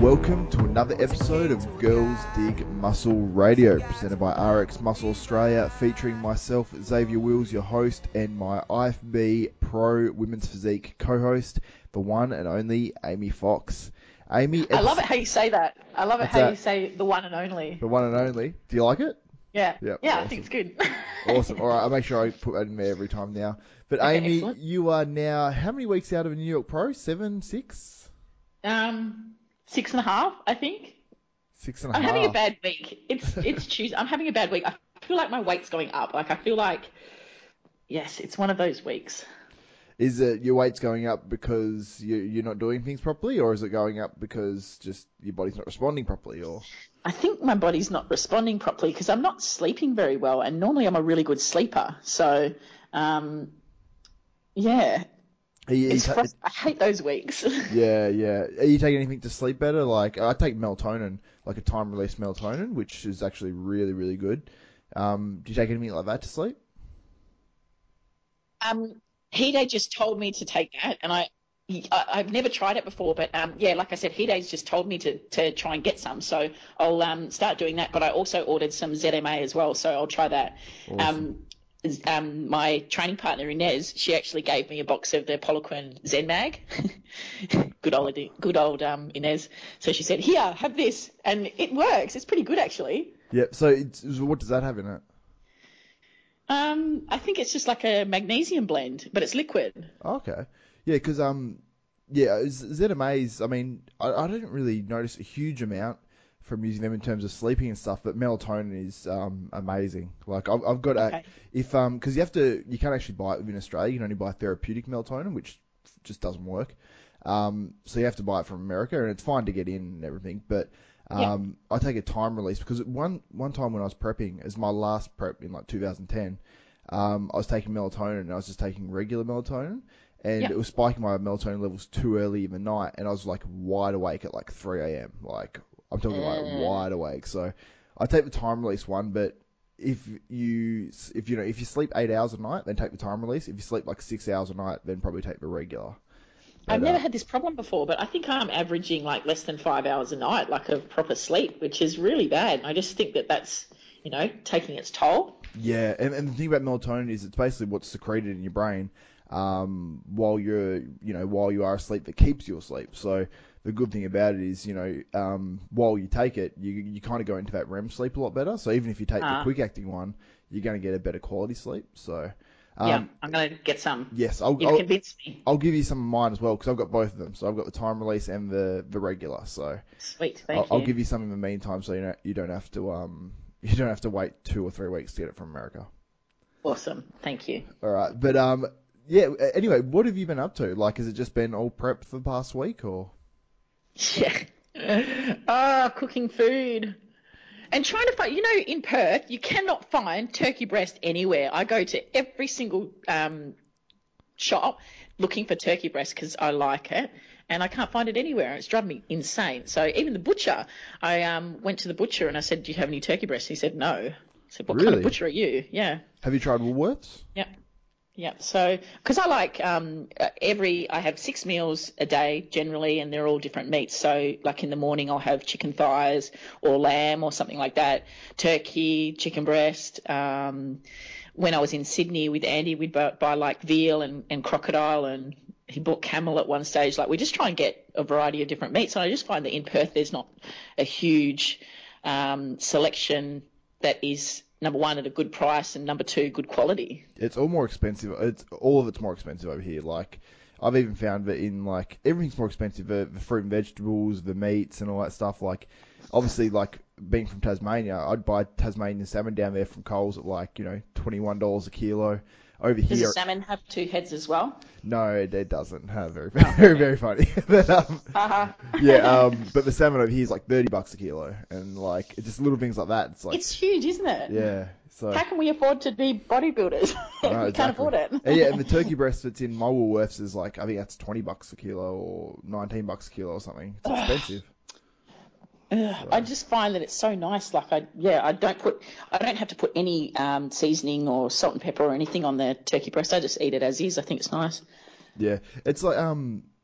Welcome to another episode of Girls Dig Muscle Radio, presented by RX Muscle Australia, featuring myself, Xavier Wills, your host, and my IFB Pro Women's Physique co-host, the one and only Amy Fox. Amy, I love it how you say that. I love it how you say the one and only. The one and only. Do you like it? Yeah. Yeah, awesome. I think it's good. Awesome. All right, I'll make sure I put that in there every time now. But okay, Amy, excellent. You are now how many weeks out of a New York Pro? 7, 6? 6.5, I think. 6.5. I'm having a bad week. It's Tuesday. I'm having a bad week. I feel like my weight's going up. Like I feel like, yes, it's one of those weeks. Is it your weight's going up because you're not doing things properly, or is it going up because just your body's not responding properly? Or I think my body's not responding properly because I'm not sleeping very well, and normally I'm a really good sleeper. So, yeah. I hate those weeks. Yeah. Are you taking anything to sleep better? Like, I take melatonin, like a time-release melatonin, which is actually really, really good. Do you take anything like that to sleep? Hide just told me to take that, and I've never tried it before, but like I said, Hide's just told me to try and get some, so I'll start doing that. But I also ordered some ZMA as well, so I'll try that. Awesome. My training partner Inez, she actually gave me a box of the Poliquin Zen Mag. good old Inez. So she said, "Here, have this," and it works. It's pretty good actually. Yeah. So what does that have in it? I think it's just like a magnesium blend, but it's liquid. Okay. Yeah, because ZMAs. I mean, I didn't really notice a huge amount from using them in terms of sleeping and stuff, but melatonin is amazing. Like I've got because you can't actually buy it within Australia. You can only buy therapeutic melatonin, which just doesn't work. So you have to buy it from America, and it's fine to get in and everything, but I take a time release because one time when I was prepping, as my last prep in like 2010, I was taking melatonin and I was just taking regular melatonin, and it was spiking my melatonin levels too early in the night, and I was like wide awake at like 3 a.m. Like I'm talking like wide awake. So I take the time release one, but if you sleep 8 hours a night, then take the time release. If you sleep like 6 hours a night, then probably take the regular. I've never had this problem before, but I think I'm averaging like less than 5 hours a night, like of proper sleep, which is really bad. I just think that's, taking its toll. Yeah, and the thing about melatonin is it's basically what's secreted in your brain while you are asleep that keeps you asleep. So the good thing about it is, while you take it, you kind of go into that REM sleep a lot better. So even if you take the quick-acting one, you're going to get a better quality sleep. So I'm going to get some. Yes, You've convinced me. I'll give you some of mine as well because I've got both of them. So I've got the time release and the regular. So sweet, thank you. I'll give you some in the meantime, so you don't have to wait 2 or 3 weeks to get it from America. Awesome, thank you. All right, but Anyway, what have you been up to? Like, has it just been all prep for the past week, or? Yeah. Cooking food. And trying to find, in Perth, you cannot find turkey breast anywhere. I go to every single shop looking for turkey breast because I like it, and I can't find it anywhere, and it's driving me insane. So even the butcher, I went to the butcher and I said, "Do you have any turkey breast?" He said, "No." I said, "What kind of butcher are you?" Yeah. Have you tried Woolworths? Yeah. Yeah, so because I like I have 6 meals a day generally, and they're all different meats. So like in the morning I'll have chicken thighs or lamb or something like that, turkey, chicken breast. When I was in Sydney with Andy, we'd buy like veal and crocodile, and he bought camel at one stage. Like we just try and get a variety of different meats. And I just find that in Perth there's not a huge selection that is, number one, at a good price, and number two, good quality. It's all more expensive. All of it's more expensive over here. Like, I've even found that in like everything's more expensive. The fruit and vegetables, the meats, and all that stuff. Like, obviously, like being from Tasmania, I'd buy Tasmanian salmon down there from Coles at like $21 a kilo. Over Does here, the salmon have 2 heads as well? No, it doesn't. Very funny. But, but the salmon over here is like $30 a kilo, and like it's just little things like that. It's like it's huge, isn't it? Yeah. So how can we afford to be bodybuilders? We can't afford it. And the turkey breast that's in my Woolworths is like, I think that's $20 a kilo or $19 a kilo or something. It's expensive. I just find that it's so nice. Like I don't have to put any seasoning or salt and pepper or anything on the turkey breast. I just eat it as is. I think it's nice. Yeah, it's like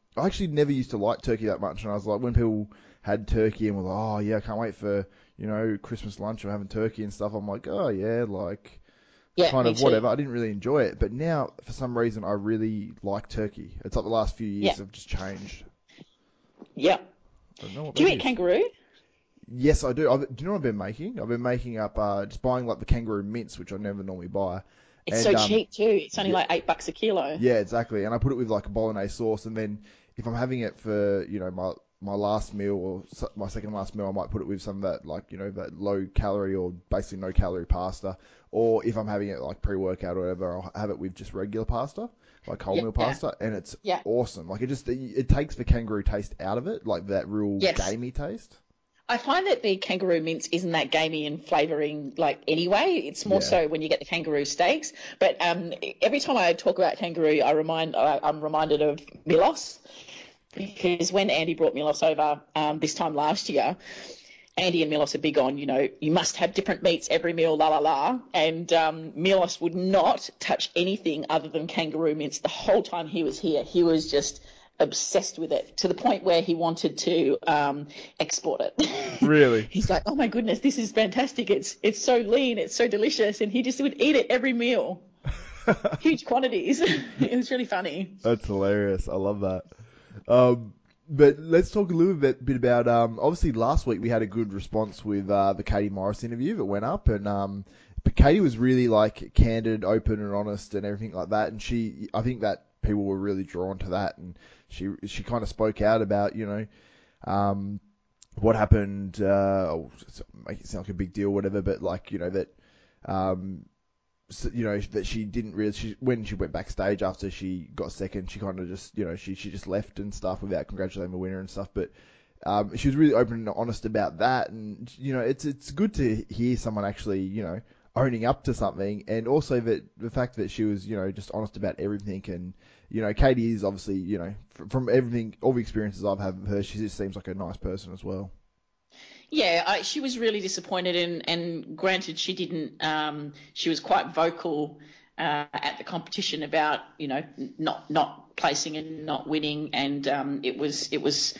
I actually never used to like turkey that much, and I was like, when people had turkey and were like, oh yeah, I can't wait for, Christmas lunch or having turkey and stuff, I'm like, oh yeah, like, Yeah, kind me of too. whatever. I didn't really enjoy it, but now, for some reason, I really like turkey. It's like the last few Yeah, years have just changed. yeah. I don't know what Do you that eat is. kangaroo? Yes, I do. Do you know what I've been making? I've been making up, just buying like the kangaroo mince, which I never normally buy. It's so And, cheap too. It's only yeah, like $8 a kilo. yeah, exactly. And I put it with like a bolognese sauce, and then if I'm having it for my last meal or my second last meal, I might put it with some of that like that low calorie or basically no calorie pasta. Or if I'm having it like pre-workout or whatever, I'll have it with just regular pasta, like wholemeal Yeah, pasta, and it's yeah. awesome. Like it takes the kangaroo taste out of it, like that real Yes. gamey taste. I find that the kangaroo mince isn't that gamey in flavouring, like anyway. It's more Yeah. so when you get the kangaroo steaks. But every time I talk about kangaroo, I'm reminded of Milos, because when Andy brought Milos over this time last year, Andy and Milos are big on, you must have different meats every meal, la la la. And Milos would not touch anything other than kangaroo mince the whole time he was here. He was just obsessed with it to the point where he wanted to export it. Really? He's like, oh my goodness, this is fantastic. It's so lean, it's so delicious, and he just would eat it every meal, huge quantities. It was really funny. That's hilarious. I love that. But let's talk a little bit about, obviously last week we had a good response with the Katie Morris interview that went up, and but Katie was really like candid, open and honest and everything like that, and I think that people were really drawn to that, and she kind of spoke out about, what happened, make it sound like a big deal, whatever, but like, that, so, that she didn't really, when she went backstage after she got second, she kind of just, she just left and stuff without congratulating the winner and stuff. But she was really open and honest about that, and it's good to hear someone actually, owning up to something, and also that the fact that she was, just honest about everything. And Katie is obviously, from everything, all the experiences I've had with her, she just seems like a nice person as well. Yeah, she was really disappointed, and granted, she didn't. She was quite vocal at the competition about not placing and not winning, and it was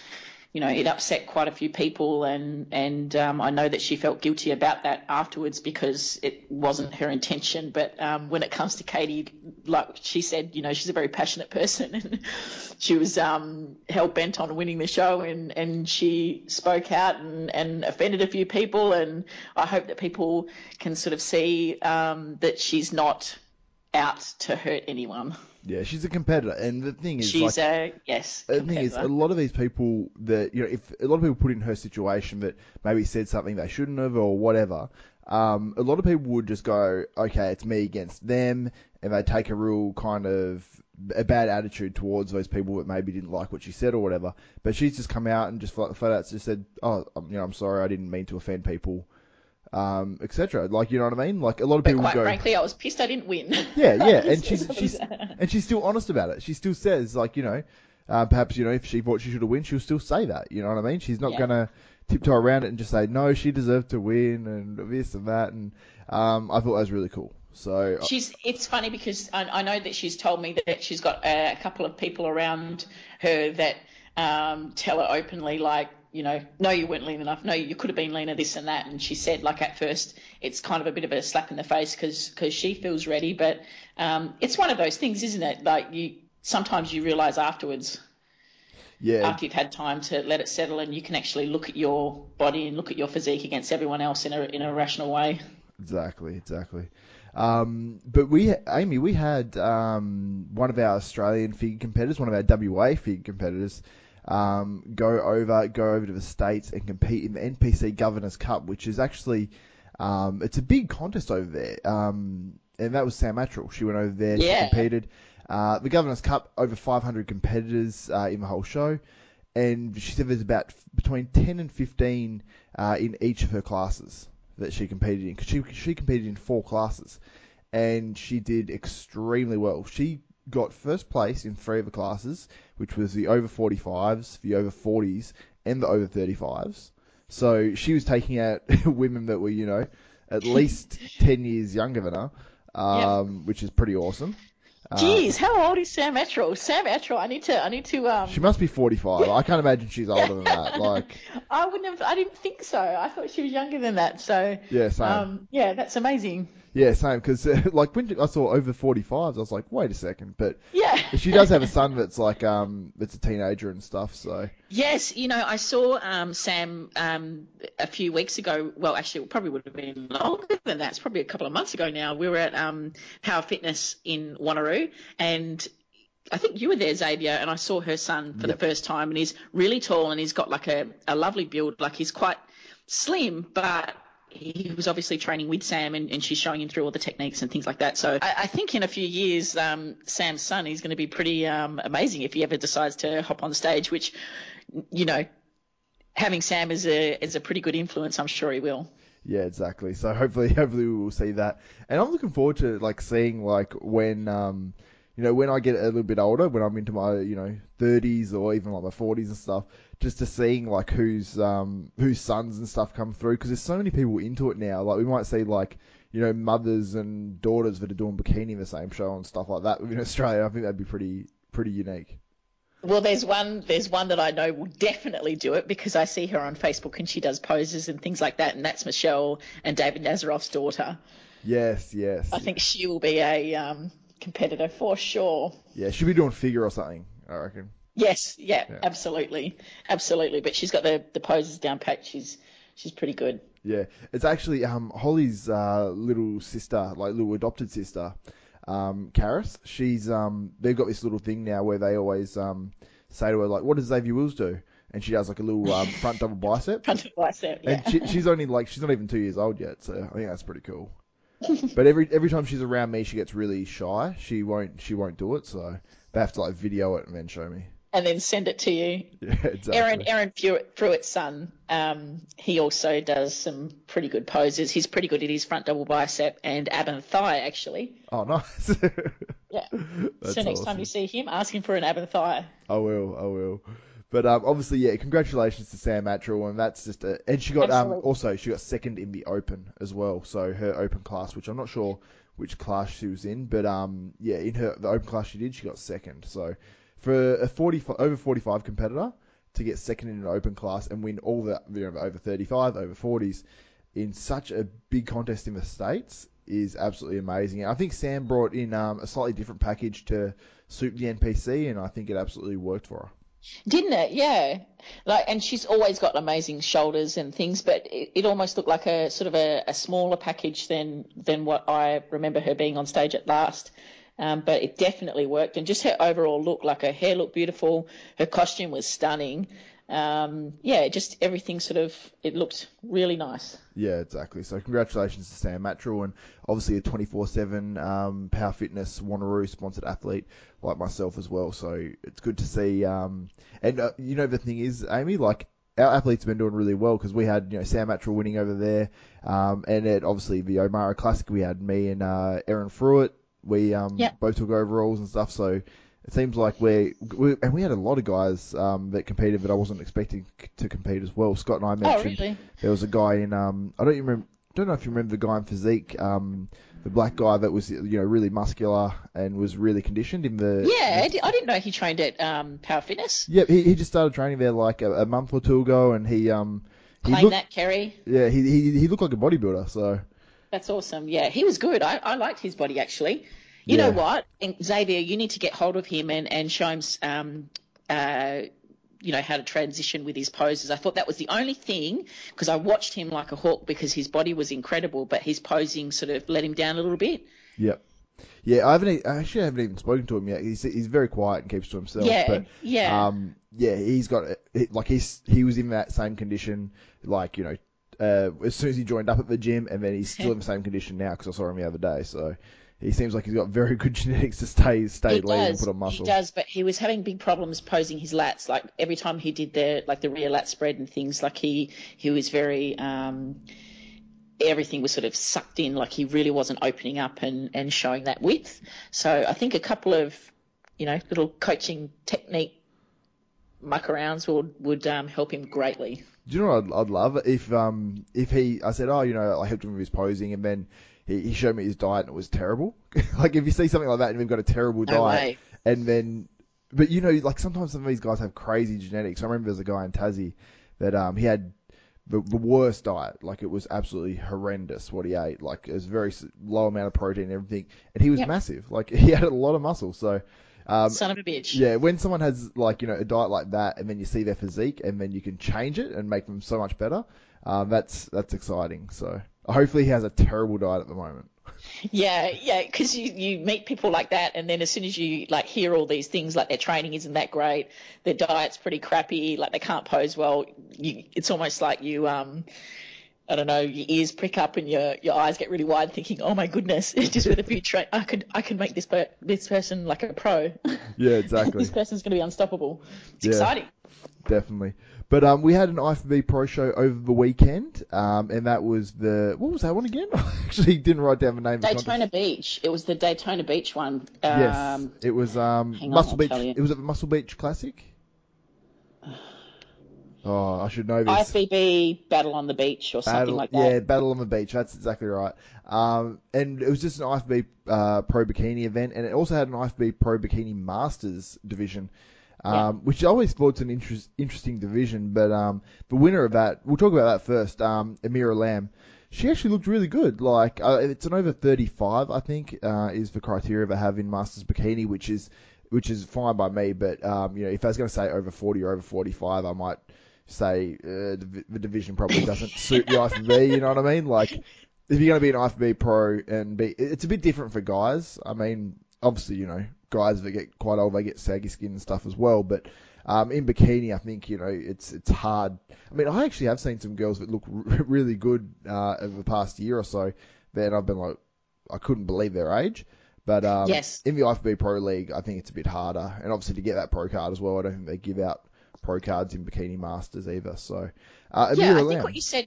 it upset quite a few people, and I know that she felt guilty about that afterwards because it wasn't her intention. But when it comes to Katie, like she said, she's a very passionate person, and she was hell bent on winning the show, and she spoke out and offended a few people, and I hope that people can sort of see that she's not out to hurt anyone. Yeah, she's a competitor, and the thing is, She's like, the thing is, a competitor. lot of these people that if a lot of people put in her situation that maybe said something they shouldn't have or whatever, a lot of people would just go, okay, it's me against them, and they take a real kind of a bad attitude towards those people that maybe didn't like what she said or whatever. But she's just come out and just flat out just said, oh, I'm sorry, I didn't mean to offend people, etc. Like, you know what I mean? Like, a lot of But people would quite go, frankly, I was pissed I didn't win. yeah, yeah, and Just- she's still honest about it. She still says, like, perhaps, if she thought she should have won, she'll still say that. You know what I mean? She's not Yeah. gonna tiptoe around it and just say no, she deserved to win and this and that. And I thought that was really cool. So It's funny because I know that she's told me that she's got a couple of people around her that tell her openly, like, no, you weren't lean enough. No, you could have been leaner, this and that. And she said, like, at first, it's kind of a bit of a slap in the face because she feels ready. But it's one of those things, isn't it? Like, sometimes you realise afterwards, yeah, after you've had time to let it settle, and you can actually look at your body and look at your physique against everyone else in a rational way. exactly. But Amy, we had one of our Australian figure competitors, one of our WA figure competitors, go over to the States and compete in the NPC Governors Cup, which is actually it's a big contest over there. And that was Sam Attrell. She went over there, Yeah. she competed. The Governors Cup, over 500 competitors in the whole show, and she said there's about between 10 and 15 in each of her classes that she competed in, because she competed in 4 classes, and she did extremely well. She got first place in 3 of the classes, which was the over 45s, the over 40s, and the over 35s. So she was taking out women that were, at least 10 years younger than her, which is pretty awesome. Geez, how old is Sam Attrell? Sam Attrell, I need to. She must be 45. I can't imagine she's older than that. Like, I didn't think so. I thought she was younger than that. So, yeah, same. yeah, that's amazing. Yeah, same. Because like when I saw over 45s, I was like, wait a second. But Yeah. she does have a son that's like that's a teenager and stuff. So yes, I saw Sam a few weeks ago. Well, actually, it probably would have been longer than that. It's probably a couple of months ago now. We were at Power Fitness in Wanneroo, and I think you were there, Xavier, and I saw her son for the first time, and he's really tall, and he's got like a lovely build. Like, he's quite slim, but he was obviously training with Sam, and she's showing him through all the techniques and things like that. So I think in a few years, Sam's son is going to be pretty amazing if he ever decides to hop on stage, which, having Sam as a pretty good influence, I'm sure he will. yeah, exactly. So hopefully we will see that. And I'm looking forward to like seeing like when when I get a little bit older, when I'm into my 30s or even like my 40s and stuff, just to seeing like whose sons and stuff come through, because there's so many people into it now. Like, we might see like mothers and daughters that are doing bikini in the same show and stuff like that in Australia. I think that'd be pretty unique. Well, there's one that I know will definitely do it, because I see her on Facebook and she does poses and things like that, and that's Michelle and David Nazaroff's daughter. Yes. I think she will be a competitor for sure. Yeah, she'll be doing figure or something, I reckon. Yes, yeah. Absolutely. But she's got the poses down pat. She's pretty good. Yeah, it's actually Holly's little sister, like little adopted sister, Karis. She's they've got this little thing now where they always say to her, like, what does Xavier Wills do? And she does like a little front double bicep. Front double bicep, yeah. And she's only she's not even 2 years old yet, so I think that's pretty cool. But every time she's around me, she gets really shy. She won't do it, so they have to like video it and then show me. And then send it to you. Yeah, exactly. Aaron Pruitt's son, he also does some pretty good poses. He's pretty good at his front double bicep and ab and thigh, actually. Oh, nice. Yeah. So next time you see him, ask him for an ab and thigh. I will. But obviously, yeah, congratulations to Sam Attrell, and that's just and she got also she got second in the Open as well. So her Open class, which I'm not sure which class she was in, but in the Open class she got second. So for a over 45 competitor to get second in an Open class and win all the over 35, over 40s in such a big contest in the States is absolutely amazing. And I think Sam brought in a slightly different package to suit the NPC, and I think it absolutely worked for her. Didn't it? Yeah. And she's always got amazing shoulders and things, but it almost looked like a sort of a smaller package than what I remember her being on stage at last. But it definitely worked, and just her overall look, like her hair looked beautiful, her costume was stunning. Just everything it looked really nice. Yeah, exactly. So congratulations to Sam Attrell, and obviously a 24/7 Power Fitness Wanneroo sponsored athlete like myself as well. So it's good to see. The thing is, Amy, like, our athletes have been doing really well, because we had Sam Attrell winning over there, and at obviously the Omara Classic we had me and Aaron Fruitt. We both took overalls and stuff. So it seems like we had a lot of guys that competed that I wasn't expecting to compete as well. Scott and I mentioned really? There was a guy in I don't know if you remember the guy in physique, the black guy that was really muscular and was really conditioned in the. Yeah, I didn't know he trained at Power Fitness. Yeah, he just started training there like a month or two ago, and he Claim that, Kerry. Yeah, he looked like a bodybuilder, so. That's awesome. Yeah, he was good. I liked his body, actually. You know what, Xavier, you need to get hold of him and show him, how to transition with his poses. I thought that was the only thing, because I watched him like a hawk, because his body was incredible, but his posing sort of let him down a little bit. Yep. Yeah, I actually haven't even spoken to him yet. He's very quiet and keeps to himself. Yeah, but, yeah. He's got he was in that same condition, as soon as he joined up at the gym, and then he's still in the same condition now, because I saw him the other day. So he seems like he's got very good genetics to stay lean and put on muscle. He does, but he was having big problems posing his lats. Like, every time he did the rear lat spread and things, like he was very everything was sort of sucked in, like he really wasn't opening up and showing that width. So I think a couple of little coaching technique muck arounds would help him greatly. Do you know what I'd love if I said, I helped him with his posing, and then he showed me his diet and it was terrible. Like if you see something like that and we've got a terrible No diet, way. and then, but like sometimes some of these guys have crazy genetics. I remember there's a guy in Tassie that he had the worst diet. Like it was absolutely horrendous what he ate. Like it was very low amount of protein and everything, and he was massive. Like he had a lot of muscle. So. Son of a bitch. Yeah, when someone has like a diet like that, and then you see their physique, and then you can change it and make them so much better, that's exciting. So hopefully he has a terrible diet at the moment. Yeah, because you meet people like that, and then as soon as you like hear all these things, like their training isn't that great, their diet's pretty crappy, like they can't pose well, it's almost like you I don't know, your ears prick up and your eyes get really wide, thinking, oh my goodness, just with a few I could make this person like a pro. Yeah, exactly. This person's going to be unstoppable. It's exciting. Definitely. But we had an IFBB Pro show over the weekend, and that was what was that one again? I actually didn't write down the name. Daytona Beach. It was the Daytona Beach one. Yes, it was Muscle Beach. It was at the Muscle Beach Classic. Oh, I should know this. IFBB Battle on the Beach or something like that. Yeah, Battle on the Beach. That's exactly right. And it was just an IFBB Pro Bikini event, and it also had an IFBB Pro Bikini Masters division, which I always thought's an interesting division. But the winner of that, we'll talk about that first. Amira Lamb, she actually looked really good. Like it's an over 35, I think, is the criteria they have in Masters Bikini, which is fine by me. But if I was going to say over 40 or over 45, I might say the division probably doesn't suit the IFBB, you know what I mean? Like, if you're going to be an IFBB pro and it's a bit different for guys. I mean, obviously, guys that get quite old, they get saggy skin and stuff as well. But in bikini, I think, it's hard. I mean, I actually have seen some girls that look really good over the past year or so. Then I've been like, I couldn't believe their age. But yes. In the IFBB Pro League, I think it's a bit harder. And obviously to get that pro card as well, I don't think they give out pro cards in Bikini Masters either. So, I think what you said,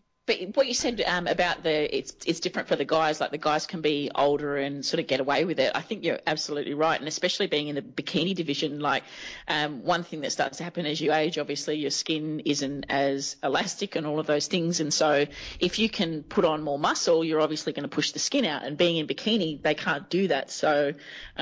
about it's different for the guys. Like the guys can be older and sort of get away with it. I think you're absolutely right, and especially being in the bikini division. Like one thing that starts to happen as you age, obviously your skin isn't as elastic and all of those things. And so if you can put on more muscle, you're obviously going to push the skin out. And being in bikini, they can't do that. So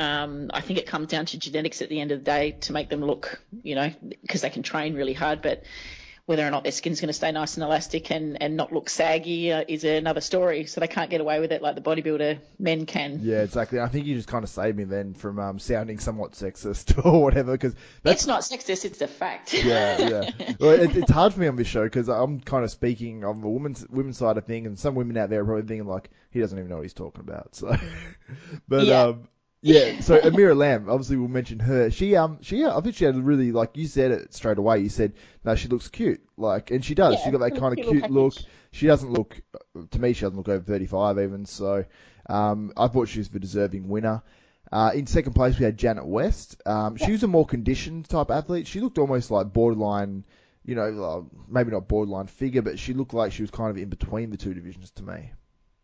I think it comes down to genetics at the end of the day to make them look, because they can train really hard, but whether or not their skin's going to stay nice and elastic and not look saggy is another story. So they can't get away with it like the bodybuilder men can. Yeah, exactly. I think you just kind of saved me then from sounding somewhat sexist or whatever. Cause it's not sexist, it's a fact. Yeah. Well, it's hard for me on this show because I'm kind of speaking on the women's side of thing, and some women out there are probably thinking like, he doesn't even know what he's talking about. So, but so Amira Lamb, obviously we'll mention her. She I think she had a really, like you said it straight away. You said, no, she looks cute. Like, and she does. She's got that kind of cute look. She doesn't look, to me, she doesn't look over 35 even. So, I thought she was the deserving winner. In second place, we had Janet West. She was a more conditioned type athlete. She looked almost like borderline, maybe not borderline figure, but she looked like she was kind of in between the two divisions to me.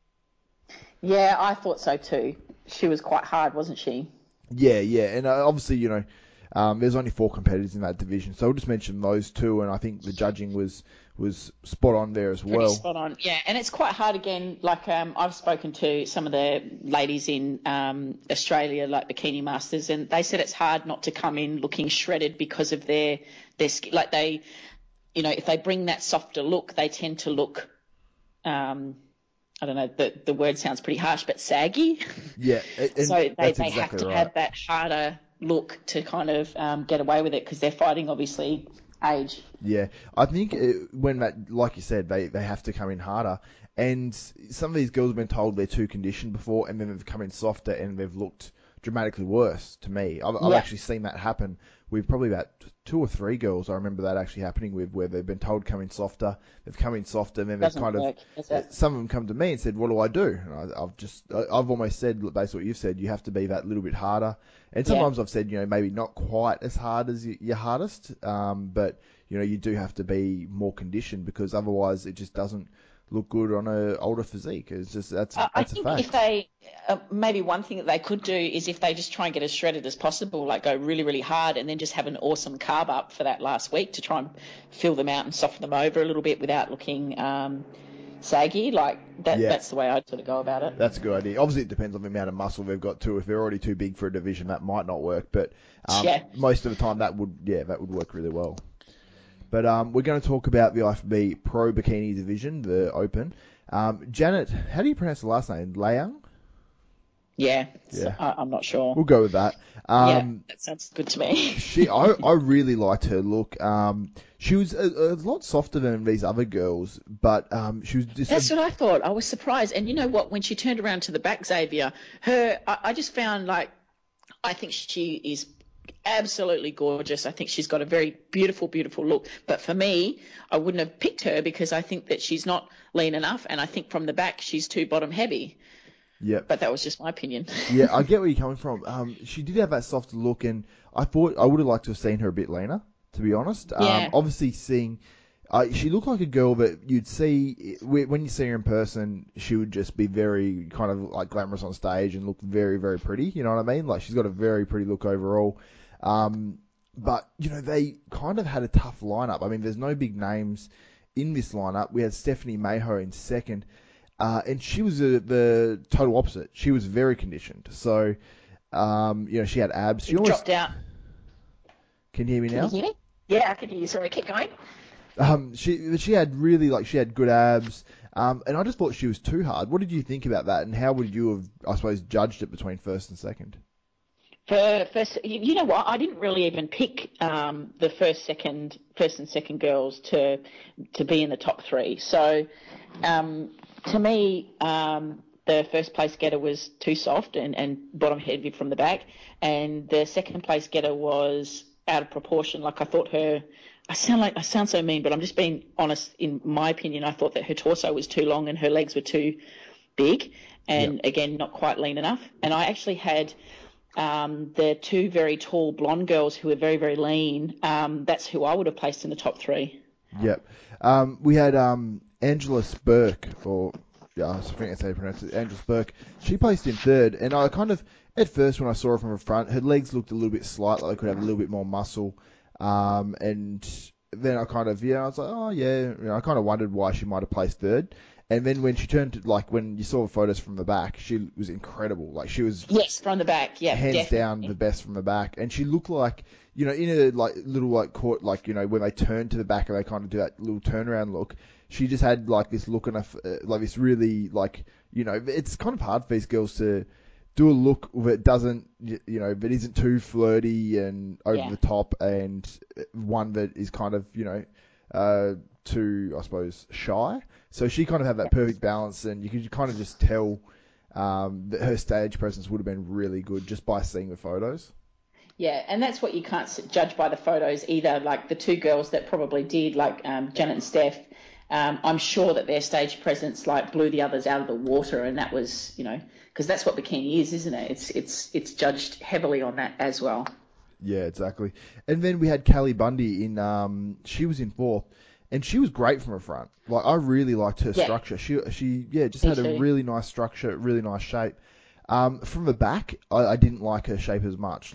Yeah, I thought so too. She was quite hard, wasn't she? Yeah, and obviously, there's only 4 competitors in that division, so we'll just mention those 2, and I think the judging was spot on there as well. Pretty spot on, yeah, and it's quite hard again. Like I've spoken to some of the ladies in Australia, like Bikini Masters, and they said it's hard not to come in looking shredded because of their skin. Like they, if they bring that softer look, they tend to look. I don't know, the word sounds pretty harsh, but saggy. Yeah. So they have to have that harder look to kind of get away with it because they're fighting, obviously, age. Yeah. I think when that, like you said, they have to come in harder. And some of these girls have been told they're too conditioned before, and then they've come in softer and they've looked dramatically worse to me. I've actually seen that happen with probably about 2 or 3 girls. I remember that actually happening with where they've been told come in softer. They've come in softer, and then they've kind of some of them come to me and said, "What do I do?" And I've almost said basically what you've said. You have to be that little bit harder. And sometimes I've said, maybe not quite as hard as your hardest, but you do have to be more conditioned because otherwise it just doesn't look good on an older physique. It's just that's a fact. If they maybe one thing that they could do is if they just try and get as shredded as possible, like go really, really hard, and then just have an awesome carb up for that last week to try and fill them out and soften them over a little bit without looking saggy. Like that. Yeah. That's the way I'd sort of go about it. That's a good idea. Obviously, it depends on the amount of muscle they've got too. If they're already too big for a division, that might not work. But most of the time, that would work really well. But we're going to talk about the IFBB Pro Bikini Division, the Open. Janet, how do you pronounce the last name? Leung? Yeah. I'm not sure. We'll go with that. That sounds good to me. I really liked her look. She was a lot softer than these other girls, but she was just... That's what I thought. I was surprised. And you know what? When she turned around to the back, Xavier, I just found, like, I think she is absolutely gorgeous. I think she's got a very beautiful, beautiful look. But for me, I wouldn't have picked her because I think that she's not lean enough, and I think from the back she's too bottom heavy. Yeah. But that was just my opinion. Yeah, I get where you're coming from. She did have that soft look, and I thought I would have liked to have seen her a bit leaner, to be honest. Yeah. Obviously, she looked like a girl that you'd see when you see her in person. She would just be very kind of like glamorous on stage and look very, very pretty. You know what I mean? Like she's got a very pretty look overall. But you know they kind of had a tough lineup. I mean, there's no big names in this lineup. We had Stephanie Mayho in second. And she was the total opposite. She was very conditioned. So, she had abs. She almost dropped out. Can you hear me now? Can you hear me? Yeah, I can hear you. Sorry, keep going. She had really she had good abs. And I just thought she was too hard. What did you think about that? And how would you have, I suppose, judged it between first and second? For first, you know what? I didn't really even pick the first and second girls to be in the top three. So. To me, the first place getter was too soft and bottom heavy from the back, and the second place getter was out of proportion. Like I thought I sound so mean, but I'm just being honest. In my opinion, I thought that her torso was too long and her legs were too big, and again, not quite lean enough. And I actually had the two very tall blonde girls who were very, very lean. That's who I would have placed in the top three. Yep. We had Angela Burke, I think that's how you pronounce it, Angela Burke. She placed in third, and I kind of, at first when I saw her from the front, her legs looked a little bit slight, like they could have a little bit more muscle. And then I kind of, I was like, oh yeah, I kind of wondered why she might have placed third. And then when she turned to, when you saw the photos from the back, she was incredible. Like she was... Yes, from the back, yeah. Hands definitely. down the best from the back. And she looked like, in a little court, when they turn to the back and they kind of do that little turnaround look, she just had this look enough, this really it's kind of hard for these girls to do a look that doesn't, that isn't too flirty and over the top, and one that is kind of, too, I suppose, shy. So she kind of had that perfect balance, and you could kind of just tell that her stage presence would have been really good just by seeing the photos. Yeah, and that's what you can't judge by the photos either. Like the two girls that probably did, like Janet and Steph, I'm sure that their stage presence blew the others out of the water, and that was, because that's what bikini is, isn't it? It's judged heavily on that as well. Yeah, exactly. And then we had Callie Bundy she was in fourth, and she was great from her front. I really liked her structure. She just had a really nice structure, really nice shape. From the back, I didn't like her shape as much.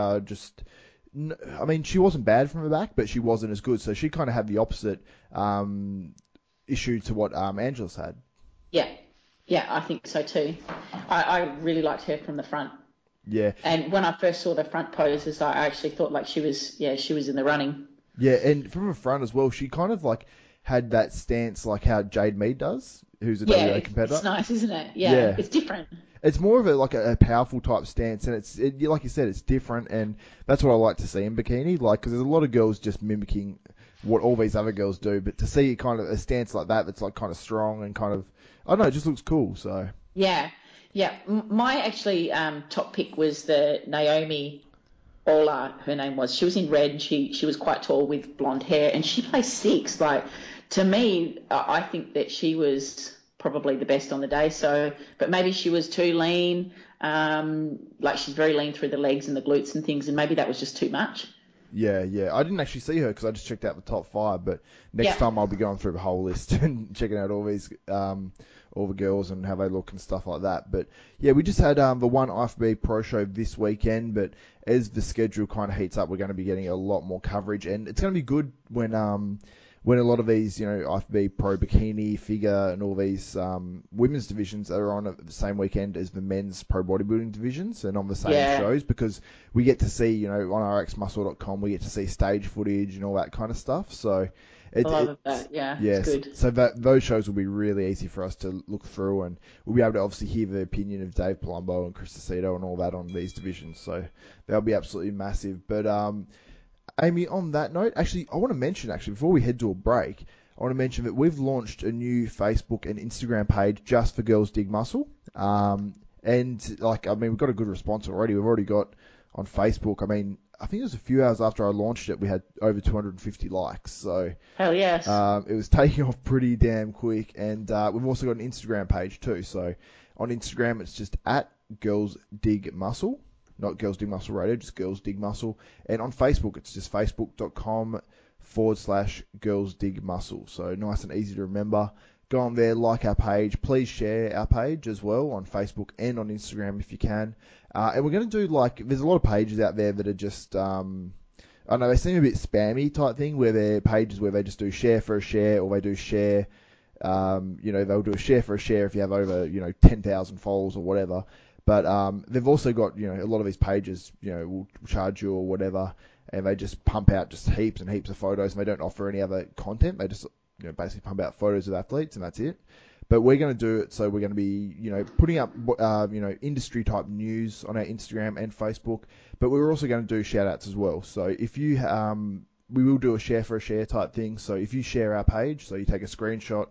She wasn't bad from the back, but she wasn't as good. So she kind of had the opposite issue to what Angela's had. Yeah, I think so too. I really liked her from the front. Yeah. And when I first saw the front poses, I actually thought she was in the running. Yeah, and from the front as well, she kind of had that stance like how Jade Mead does, who's a WA competitor. It's nice, isn't it? Yeah, it's different. It's more of a powerful type stance, and like you said, it's different, and that's what I like to see in bikini. Because there's a lot of girls just mimicking what all these other girls do, but to see kind of a stance like that's kind of strong and kind of, I don't know, it just looks cool. So yeah. My actually top pick was the Naomi Ola. Her name was. She was in red. She was quite tall with blonde hair, and she placed sixth. To me, I think that she was probably the best on the day. So, but maybe she was too lean. She's very lean through the legs and the glutes and things, and maybe that was just too much. Yeah. I didn't actually see her because I just checked out the top five, but next time I'll be going through the whole list and checking out all these, all the girls and how they look and stuff like that. But yeah, we just had the one IFBB Pro Show this weekend, but as the schedule kind of heats up, we're going to be getting a lot more coverage, and it's going to be good when when a lot of these, IFBB Pro Bikini, Figure, and all these women's divisions are on at the same weekend as the men's pro bodybuilding divisions and on the same shows, because we get to see, on rxmuscle.com, we get to see stage footage and all that kind of stuff. So I love that. Yeah, yes, it's good. So those shows will be really easy for us to look through, and we'll be able to obviously hear the opinion of Dave Palumbo and Chris Aceto and all that on these divisions. So they'll be absolutely massive. But Amy, on that note, actually, I want to mention, before we head to a break, I want to mention that we've launched a new Facebook and Instagram page just for Girls Dig Muscle. And, we've got a good response already. We've already got on Facebook, I think it was a few hours after I launched it, we had over 250 likes. So hell yes. It was taking off pretty damn quick. And we've also got an Instagram page too. So on Instagram, it's just at Girls Dig Muscle. Not Girls Dig Muscle Radio, just Girls Dig Muscle. And on Facebook, it's just facebook.com/Girls Dig Muscle. So nice and easy to remember. Go on there, like our page. Please share our page as well on Facebook and on Instagram if you can. And we're going to do there's a lot of pages out there that are just, I know they seem a bit spammy type thing, where they're pages where they just do share for a share, or they do share, they'll do a share for a share if you have over, 10,000 followers or whatever. But they've also got, a lot of these pages, will charge you or whatever, and they just pump out just heaps and heaps of photos, and they don't offer any other content. They just, basically pump out photos of athletes, and that's it. But we're going to do it, so we're going to be, putting up, industry type news on our Instagram and Facebook. But we're also going to do shout outs as well. So if you, we will do a share for a share type thing. So if you share our page, so you take a screenshot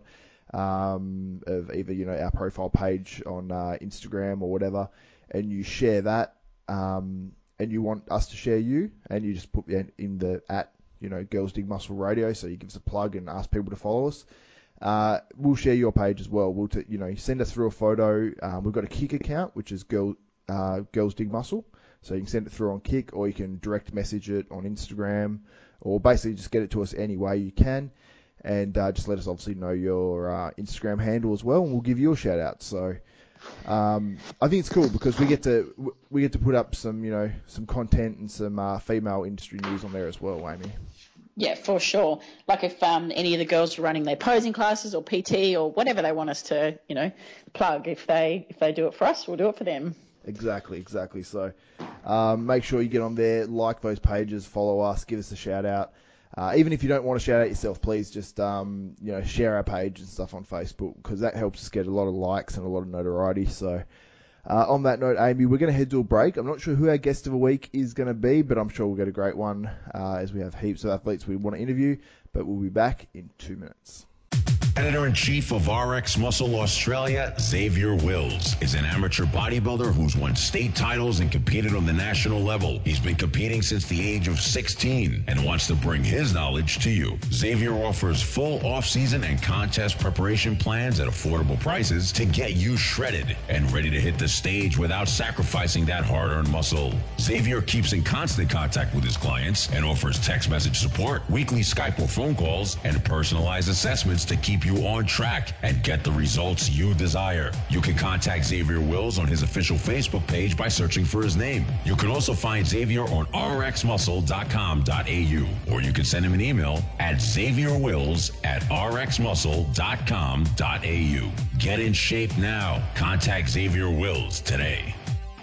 of either, our profile page on Instagram or whatever, and you share that, and you want us to share you, and you just put in the at, Girls Dig Muscle Radio, so you give us a plug and ask people to follow us. We'll share your page as well. We'll send us through a photo. We've got a Kik account, which is Girls Dig Muscle, so you can send it through on Kik, or you can direct message it on Instagram, or basically just get it to us any way you can. And just let us obviously know your Instagram handle as well, and we'll give you a shout out. So I think it's cool because we get to put up some some content and some female industry news on there as well, Amy. Yeah, for sure. Like if any of the girls are running their posing classes or PT or whatever they want us to plug, if they do it for us, we'll do it for them. Exactly. So make sure you get on there, like those pages, follow us, give us a shout out. Even if you don't want to shout out yourself, please just share our page and stuff on Facebook, because that helps us get a lot of likes and a lot of notoriety. So on that note, Amy, we're going to head to a break. I'm not sure who our guest of the week is going to be, but I'm sure we'll get a great one as we have heaps of athletes we want to interview. But we'll be back in 2 minutes. Editor-in-Chief of RX Muscle Australia, Xavier Wills, is an amateur bodybuilder who's won state titles and competed on the national level. He's been competing since the age of 16 and wants to bring his knowledge to you. Xavier offers full off-season and contest preparation plans at affordable prices to get you shredded and ready to hit the stage without sacrificing that hard-earned muscle. Xavier keeps in constant contact with his clients and offers text message support, weekly Skype or phone calls, and personalized assessments to keep you on track and get the results you desire. You can contact Xavier Wills on his official Facebook page by searching for his name. You can also find Xavier on rxmuscle.com.au, or you can send him an email at xavierwills@rxmuscle.com.au. Get in shape now. Contact Xavier Wills today.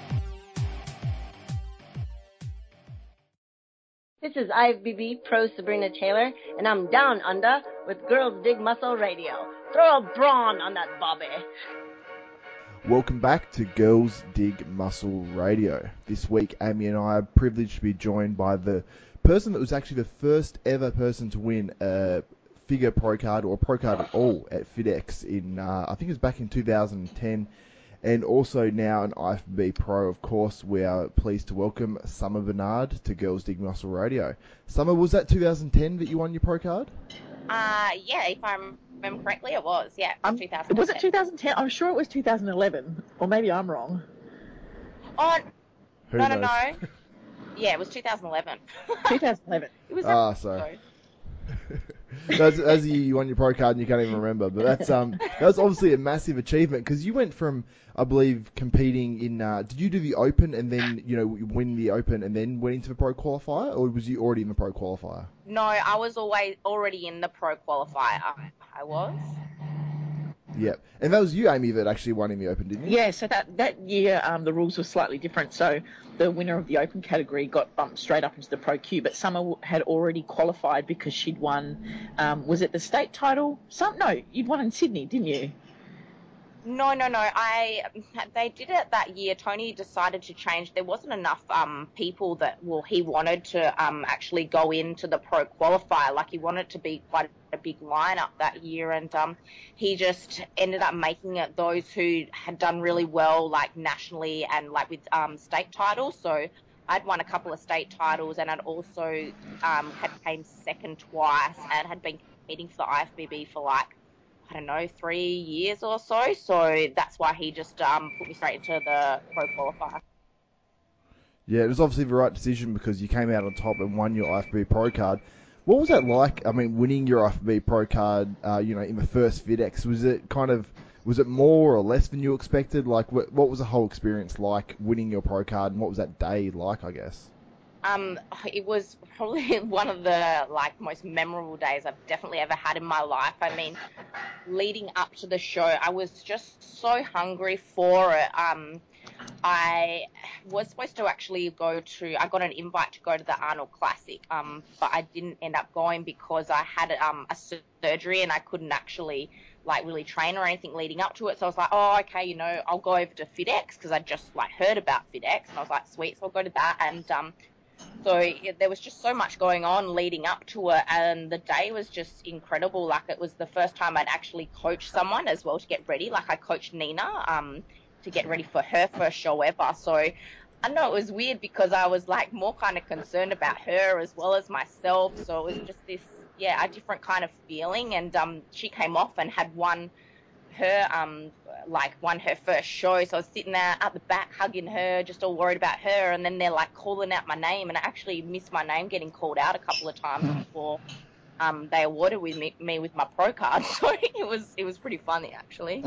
This is IFBB Pro Sabrina Taylor, and I'm down under with Girls Dig Muscle Radio. Throw a brawn on that bobby. Welcome back to Girls Dig Muscle Radio. This week, Amy and I are privileged to be joined by the person that was actually the first ever person to win a figure pro card or a pro card at all at FitX in, I think it was back in 2010. And also now an IFBB Pro, of course. We are pleased to welcome Summer Bernard to Girls Dig Muscle Radio. Summer, was that 2010 that you won your pro card? Yeah, if I remember correctly, it was. Yeah, 2010. Was it 2010? I'm sure it was 2011, or maybe I'm wrong. Oh, Who no. Yeah, it was 2011. 2011. It was sorry. That's as you won your pro card and you can't even remember. But that's that was obviously a massive achievement because you went from, I believe, competing in. Did you do the Open and then win the Open and then went into the pro qualifier, or was you already in the pro qualifier? No, I was already in the pro qualifier. I was. Yep. And that was you, Amy, that actually won in the Open, didn't you? Yeah, so that year the rules were slightly different. So the winner of the Open category got bumped straight up into the Pro Q, but Summer had already qualified because she'd won, was it the state title? No, you'd won in Sydney, didn't you? No. They did it that year. Tony decided to change. There wasn't enough people that, he wanted to actually go into the pro qualifier. Like, he wanted to be quite a big lineup that year, and he just ended up making it those who had done really well, like nationally and like with state titles. So I'd won a couple of state titles, and I'd also had came second twice, and had been competing for the IFBB for like, I don't know, 3 years or so. So that's why he just put me straight into the pro qualifier. Yeah, it was obviously the right decision because you came out on top and won your IFBB Pro card. What was that like? I mean, winning your IFBB Pro card, in the first FedEx, was it more or less than you expected? Like, what was the whole experience like winning your Pro card, and what was that day like, I guess? It was probably one of the most memorable days I've definitely ever had in my life. I mean, leading up to the show, I was just so hungry for it. I was supposed to actually I got an invite to go to the Arnold Classic, but I didn't end up going because I had a surgery and I couldn't actually really train or anything leading up to it. So I was like, oh, okay, I'll go over to FedEx because I just heard about FedEx, and I was like, sweet, so I'll go to that. And so there was just so much going on leading up to it, and the day was just incredible. Like, it was the first time I'd actually coached someone as well to get ready. Like, I coached Nina to get ready for her first show ever. So I know it was weird because I was more kind of concerned about her as well as myself. So it was just this, a different kind of feeling. And she came off and had won her first show, so I was sitting there at the back hugging her, just all worried about her, and then they're calling out my name, and I actually missed my name getting called out a couple of times before they awarded me with my pro card. So it was pretty funny, actually.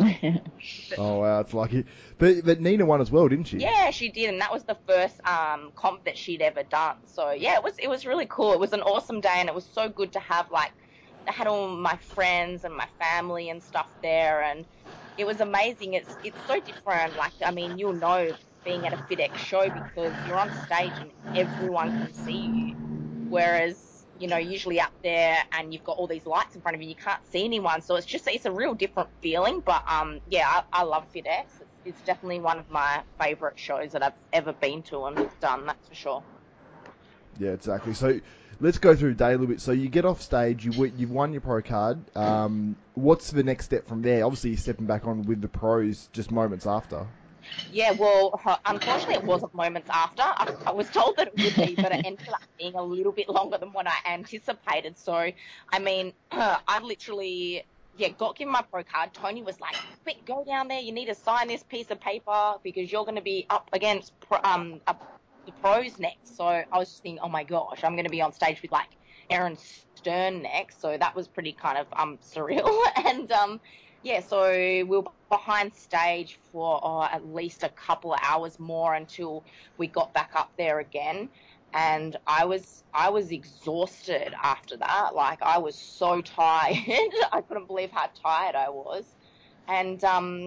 Oh wow, it's lucky. But Nina won as well, didn't she? Yeah, she did, and that was the first comp that she'd ever done. So yeah, it was really cool. It was an awesome day, and it was so good to have I had all my friends and my family and stuff there, and it was amazing. It's so different. I mean, you'll know being at a FedEx show because you're on stage and everyone can see you. Whereas, usually up there and you've got all these lights in front of you, you can't see anyone. So it's a real different feeling. But I love FedEx. It's definitely one of my favourite shows that I've ever been to and done. That's for sure. Yeah, exactly. So let's go through the day a little bit. So you get off stage, you've won your pro card. What's the next step from there? Obviously, you're stepping back on with the pros just moments after. Yeah, well, unfortunately, it wasn't moments after. I was told that it would be, but it ended up being a little bit longer than what I anticipated. So, I mean, I literally got given my pro card. Tony was like, quick, go down there. You need to sign this piece of paper because you're going to be up against the pros next. So I was just thinking, oh my gosh, I'm going to be on stage with Aaron Stern next. So that was pretty kind of surreal. And so we were behind stage for at least a couple of hours more until we got back up there again. And I was exhausted after that. I was so tired. I couldn't believe how tired I was. And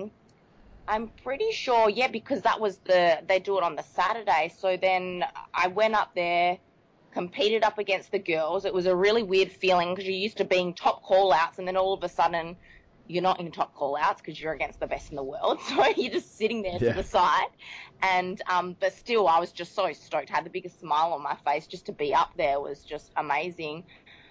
I'm pretty sure, because that was they do it on the Saturday. So then I went up there, competed up against the girls. It was a really weird feeling because you're used to being top call-outs, and then all of a sudden you're not in top call-outs because you're against the best in the world. So you're just sitting there to the side. And but still, I was just so stoked. I had the biggest smile on my face. Just to be up there was just amazing.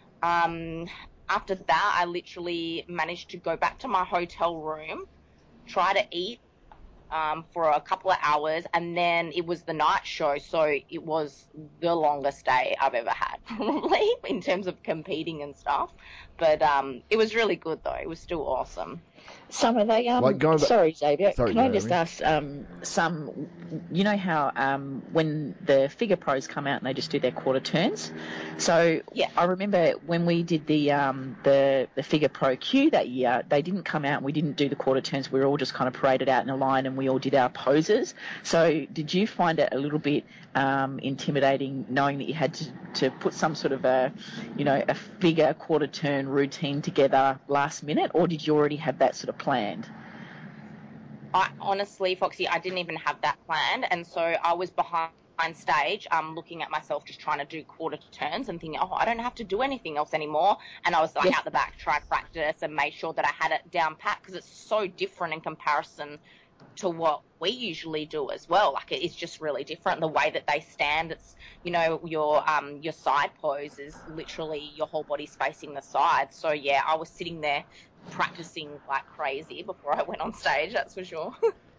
After that, I literally managed to go back to my hotel room, try to eat for a couple of hours, and then it was the night show, so it was the longest day I've ever had, probably, in terms of competing and stuff. But it was really good, though. It was still awesome. Some of they, sorry, Xavier, can I just ask, you know how when the figure pros come out and they just do their quarter turns? So yeah. I remember when we did the figure pro Q that year, they didn't come out and we didn't do the quarter turns. We were all just kind of paraded out in a line and we all did our poses. So did you find it a little bit intimidating knowing that you had to put some sort of a figure quarter turn routine together last minute, or did you already have that sort of planned? Honestly, Foxy, I didn't even have that planned, and so I was behind stage, looking at myself, just trying to do quarter turns and thinking, I don't have to do anything else anymore. And I was like out the back trying to practice and make sure that I had it down pat, because it's so different in comparison to what we usually do as well. Like, it's just really different. The way that they stand, it's, your side pose is literally your whole body's facing the side. So yeah, I was sitting there practicing like crazy before I went on stage, that's for sure.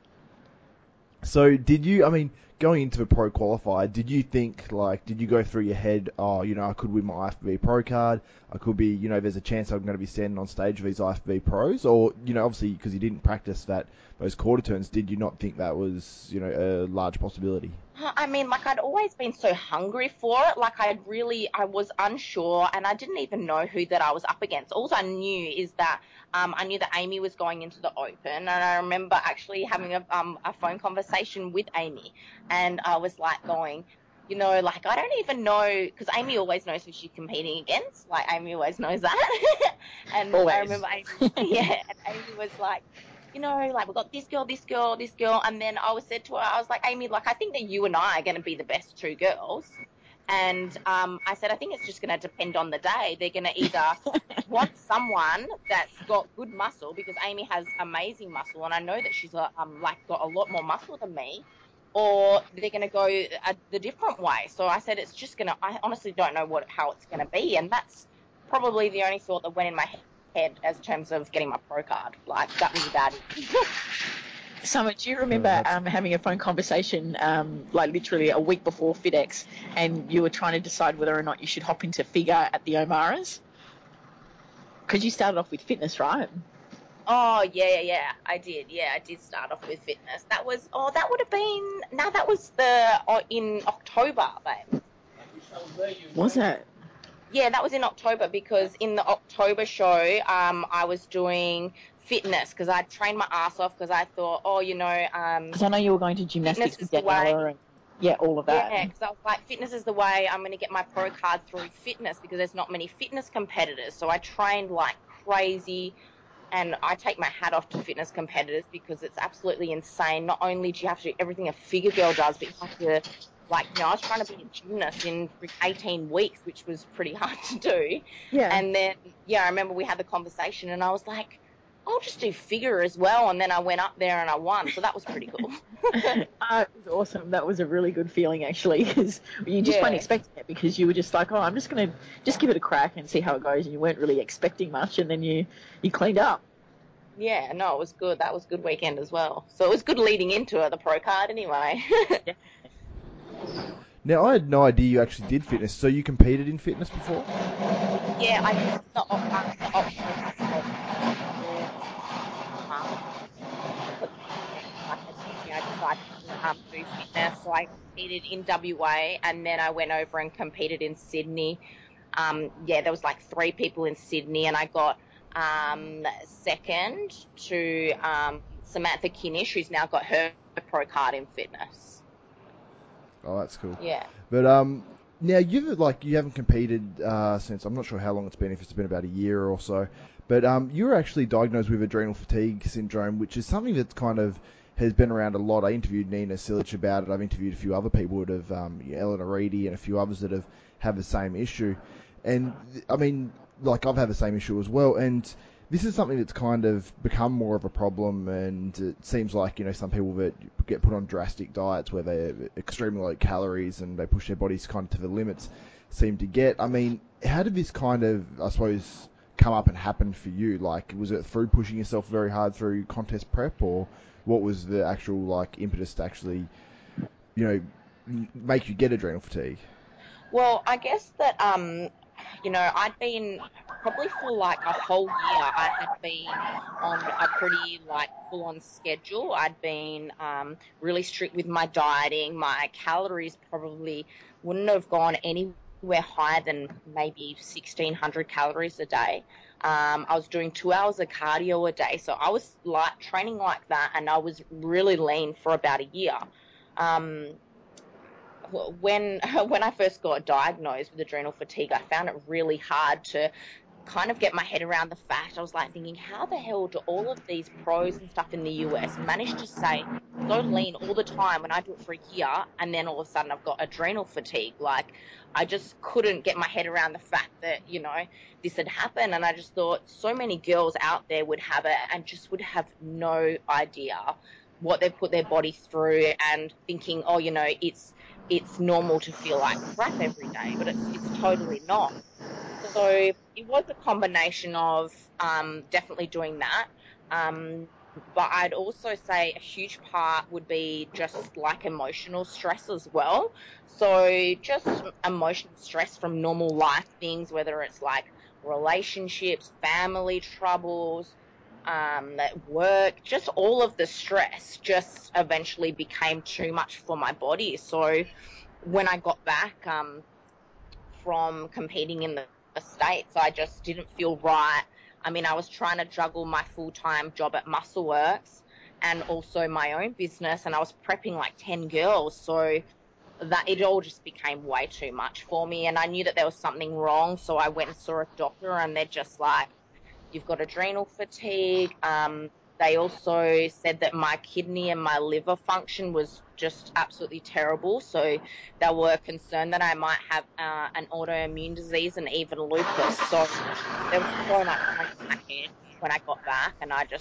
So did you, going into the pro qualifier, did you think, did you go through your head, I could win my IFBB pro card, I could be, there's a chance I'm going to be standing on stage with these IFBB pros, or, obviously because you didn't practice those quarter turns, did you not think that was, a large possibility? I'd always been so hungry for it. I was unsure, and I didn't even know who that I was up against. All I knew is that I knew that Amy was going into the Open, and I remember actually having a phone conversation with Amy, and I was going, I don't even know, because Amy always knows who she's competing against. Amy always knows that. And always. I remember Amy, and Amy was like, we've got this girl, and then I said to her, I was like, Amy, I think that you and I are going to be the best two girls. And I said, I think it's just going to depend on the day. They're going to either want someone that's got good muscle, because Amy has amazing muscle, and I know that she's got a lot more muscle than me, or they're going to go the different way. So I said, it's just going to, I honestly don't know how it's going to be, and that's probably the only thought that went in my head as terms of getting my pro card. That was about it. Summer, do you remember having a phone conversation literally a week before FitX, and you were trying to decide whether or not you should hop into figure at the O'Maras? Because you started off with fitness, right? Oh, yeah, I did. Yeah, I did start off with fitness. That was, that was in October, babe. Was it? Yeah, that was in October, because in the October show, I was doing fitness, because I trained my ass off, because I thought, because I know you were going to gymnastics with Daniela and all of that. Yeah, because I was like, fitness is the way I'm going to get my pro card through fitness, because there's not many fitness competitors. So I trained like crazy, and I take my hat off to fitness competitors, because it's absolutely insane. Not only do you have to do everything a figure girl does, but you have to, I was trying to be a gymnast in 18 weeks, which was pretty hard to do. Yeah. And then, I remember we had the conversation, and I was like, I'll just do figure as well. And then I went up there and I won. So that was pretty cool. It was awesome. That was a really good feeling, actually, because you just weren't expecting it, because you were just like, I'm just going to just give it a crack and see how it goes. And you weren't really expecting much. And then you cleaned up. Yeah, no, it was good. That was a good weekend as well. So it was good leading into the pro card anyway. Now, I had no idea you actually did fitness. So you competed in fitness before? Yeah, I did the option. I decided to do fitness, so I competed in WA, and then I went over and competed in Sydney. There was 3 people in Sydney, and I got second to Samantha Kinnish, who's now got her pro card in fitness. Oh, that's cool. Yeah. But now you haven't competed since, I'm not sure how long it's been, if it's been about a year or so. But you were actually diagnosed with adrenal fatigue syndrome, which is something that's kind of has been around a lot. I interviewed Nina Silic about it. I've interviewed a few other people that have, Eleanor Reedy and a few others that have the same issue. And I've had the same issue as well. And this is something that's kind of become more of a problem. And it seems like, some people that get put on drastic diets where they're extremely low calories and they push their bodies kind of to the limits seem to get. How did this kind of, I suppose, come up and happen for you? Like, was it through pushing yourself very hard through contest prep, or what was the actual like impetus to actually, make you get adrenal fatigue? Well, I guess that, I'd been probably for like a whole year, I had been on a pretty like full-on schedule. I'd been really strict with my dieting. My calories probably wouldn't have gone anywhere higher than maybe 1,600 calories a day. I was doing 2 hours of cardio a day, so I was like training like that, and I was really lean for about a year. When I first got diagnosed with adrenal fatigue, I found it really hard to kind of get my head around the fact. I was like thinking, how the hell do all of these pros and stuff in the US manage to stay so lean all the time when I do it for a year, and then all of a sudden I've got adrenal fatigue? Like, I just couldn't get my head around the fact that, this had happened. And I just thought so many girls out there would have it and just would have no idea what they've put their body through, and thinking, oh, it's normal to feel like crap every day, but it's totally not. So it was a combination of definitely doing that. But I'd also say a huge part would be just like emotional stress as well. So just emotional stress from normal life things, whether it's like relationships, family troubles, at work, just all of the stress just eventually became too much for my body. So when I got back from competing in the States, I just didn't feel right. I mean, I was trying to juggle my full-time job at MuscleWorks and also my own business, and I was prepping like 10 girls. So that it all just became way too much for me, and I knew that there was something wrong. So I went and saw a doctor, and they're just like, you've got adrenal fatigue. They also said that my kidney and my liver function was just absolutely terrible. So they were concerned that I might have an autoimmune disease and even lupus. So there was so much in my head when I got back, and I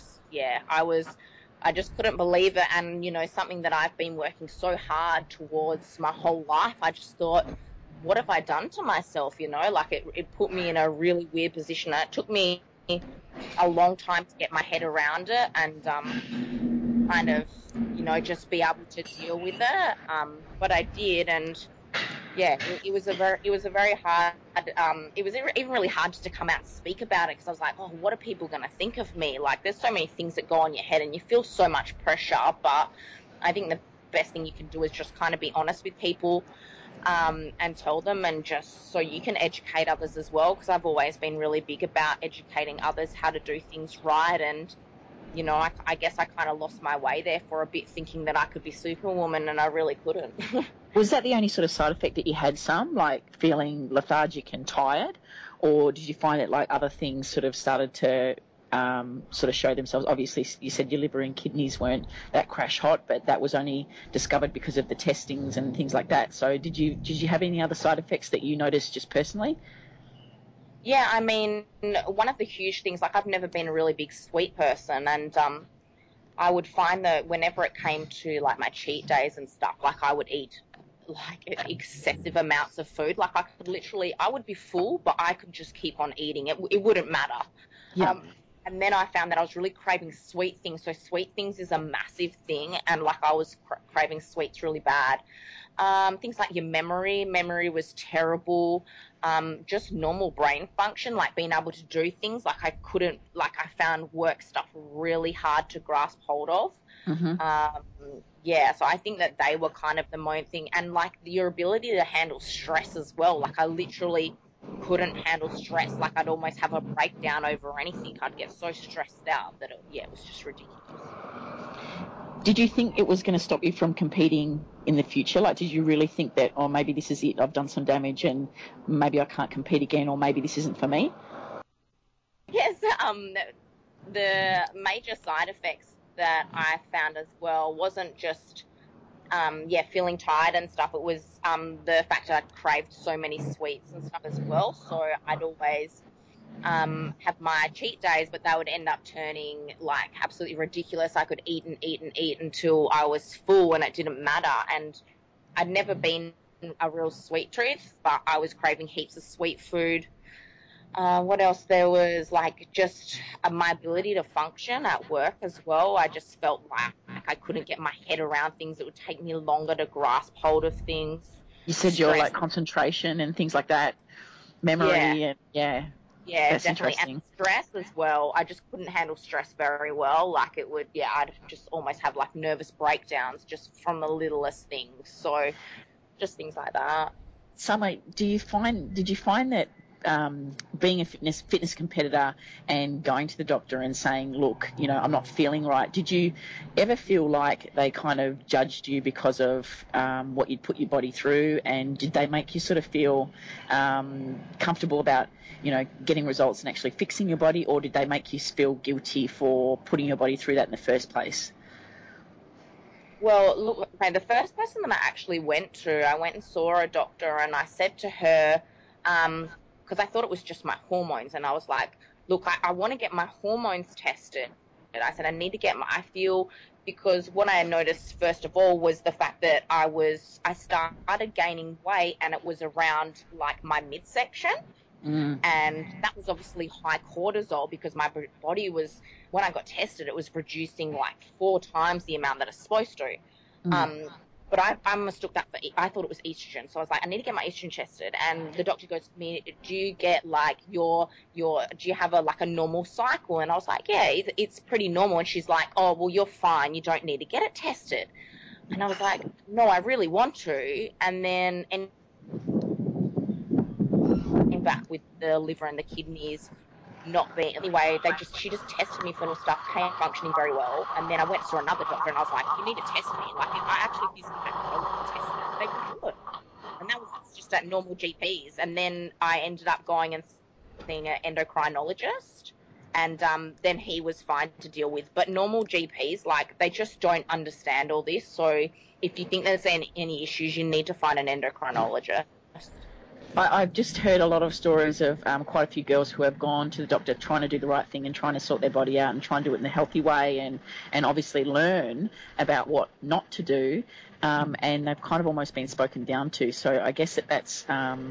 just couldn't believe it. And, something that I've been working so hard towards my whole life, I just thought, what have I done to myself? Like it put me in a really weird position. It took me a long time to get my head around it and kind of just be able to deal with it, but I did. And it was a very hard it was even really hard just to come out and speak about it, because I was like, oh, what are people going to think of me? Like, there's so many things that go on your head and you feel so much pressure. But I think the best thing you can do is just kind of be honest with people, and tell them, and just so you can educate others as well, because I've always been really big about educating others how to do things right. And, I guess I kind of lost my way there for a bit, thinking that I could be Superwoman, and I really couldn't. Was that the only sort of side effect that you had, like feeling lethargic and tired? Or did you find that like other things sort of started to sort of show themselves? Obviously, you said your liver and kidneys weren't that crash hot, but that was only discovered because of the testings and things like that. So did you have any other side effects that you noticed just personally? Yeah, I mean, one of the huge things, like, I've never been a really big sweet person, and I would find that whenever it came to like my cheat days and stuff, like I would eat like excessive amounts of food. Like I would be full, but I could just keep on eating. It wouldn't matter. Yeah. And then I found that I was really craving sweet things. So sweet things is a massive thing, and like I was craving sweets really bad. Things like your memory was terrible. Just normal brain function, like being able to do things, like I found work stuff really hard to grasp hold of. Mm-hmm. So I think that they were kind of the main thing, and like your ability to handle stress as well. Like I literally couldn't handle stress. Like I'd almost have a breakdown over anything. I'd get so stressed out that it was just ridiculous. Did you think it was going to stop you from competing in the future? Like, did you really think that, oh, maybe this is it, I've done some damage and maybe I can't compete again, or maybe this isn't for me? Yes, the major side effects that I found as well wasn't just, feeling tired and stuff. It was the fact that I'd craved so many sweets and stuff as well. So I'd always have my cheat days, but they would end up turning like absolutely ridiculous. I could eat and eat and eat until I was full and it didn't matter. And I'd never been a real sweet tooth, but I was craving heaps of sweet food. What else? There was like just my ability to function at work as well. I just felt like I couldn't get my head around things. It would take me longer to grasp hold of things. You said your like concentration and things like that, memory, and yeah, that's definitely. interesting. And stress as well. I just couldn't handle stress very well. Like it would, I'd just almost have like nervous breakdowns just from the littlest things. So just things like that. Summer, did you find that being a fitness competitor and going to the doctor and saying, look, I'm not feeling right, did you ever feel like they kind of judged you because of what you'd put your body through, and did they make you sort of feel comfortable about getting results and actually fixing your body, or did they make you feel guilty for putting your body through that in the first place? Well, look, the first person that I actually went to, I went and saw a doctor, and I said to her, because I thought it was just my hormones, and I was like, look, I want to get my hormones tested. And I said, I feel, because what I noticed first of all was the fact that I started gaining weight, and it was around like my midsection. And that was obviously high cortisol, because my body was, when I got tested, it was producing like 4 times the amount that it's supposed to. But I mistook that for, I thought it was estrogen. So I was like, I need to get my estrogen tested. And the doctor goes to me, do you get like do you have a normal cycle? And I was like, yeah, it's pretty normal. And she's like, oh, well, you're fine. You don't need to get it tested. And I was like, no, I really want to. And then, back with the liver and the kidneys not being, anyway, she just tested me for little stuff, came functioning very well, and then I went to another doctor and I was like, you need to test me, like if I actually physically had to test me, they would do it. And that was just at normal GPs. And then I ended up going and seeing an endocrinologist, and then he was fine to deal with. But normal GPs, like, they just don't understand all this. So if you think there's any issues, you need to find an endocrinologist. I've just heard a lot of stories of quite a few girls who have gone to the doctor trying to do the right thing and trying to sort their body out and try and do it in a healthy way, and obviously learn about what not to do, and they've kind of almost been spoken down to. So I guess that's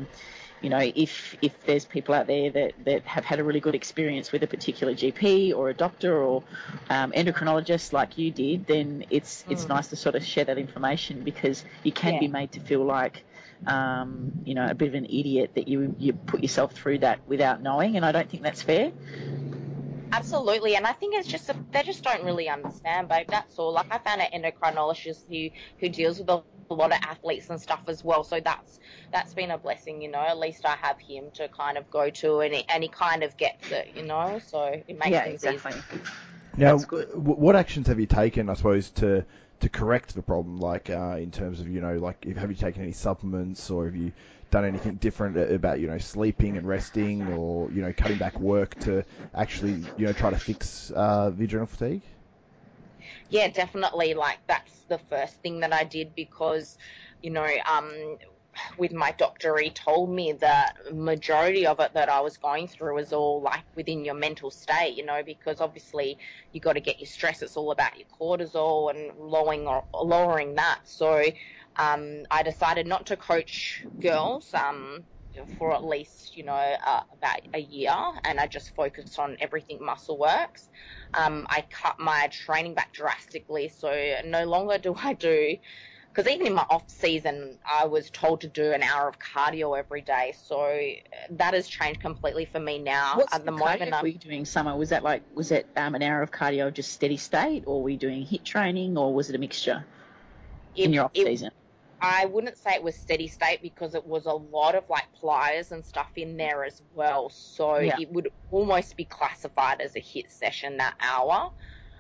if there's people out there that have had a really good experience with a particular GP or a doctor or endocrinologist like you did, then it's nice to sort of share that information, because you can be made to feel like a bit of an idiot that you put yourself through that without knowing, and I don't think that's fair. Absolutely, and I think it's just they just don't really understand, babe. That's all. Like, I found an endocrinologist who deals with a lot of athletes and stuff as well, so that's been a blessing, At least I have him to kind of go to, and he kind of gets it, So it makes things exactly. easy. Now, what actions have you taken, I suppose, to correct the problem, like in terms of, have you taken any supplements, or have you done anything different about, sleeping and resting, or, cutting back work to actually, try to fix the adrenal fatigue? Yeah, definitely. Like, that's the first thing that I did, because, with my doctor, he told me that majority of it that I was going through was all like within your mental state, because obviously you got to get your stress. It's all about your cortisol and lowering that. So I decided not to coach girls for at least, about a year, and I just focused on everything muscle works. I cut my training back drastically, so no longer do I do, because even in my off season, I was told to do an hour of cardio every day. So that has changed completely for me now. What's at the moment, were you doing, Summer? Was it an hour of cardio just steady state, or were you doing HIIT training, or was it a mixture in your off season? I wouldn't say it was steady state, because it was a lot of like pliers and stuff in there as well. So it would almost be classified as a HIIT session, that hour.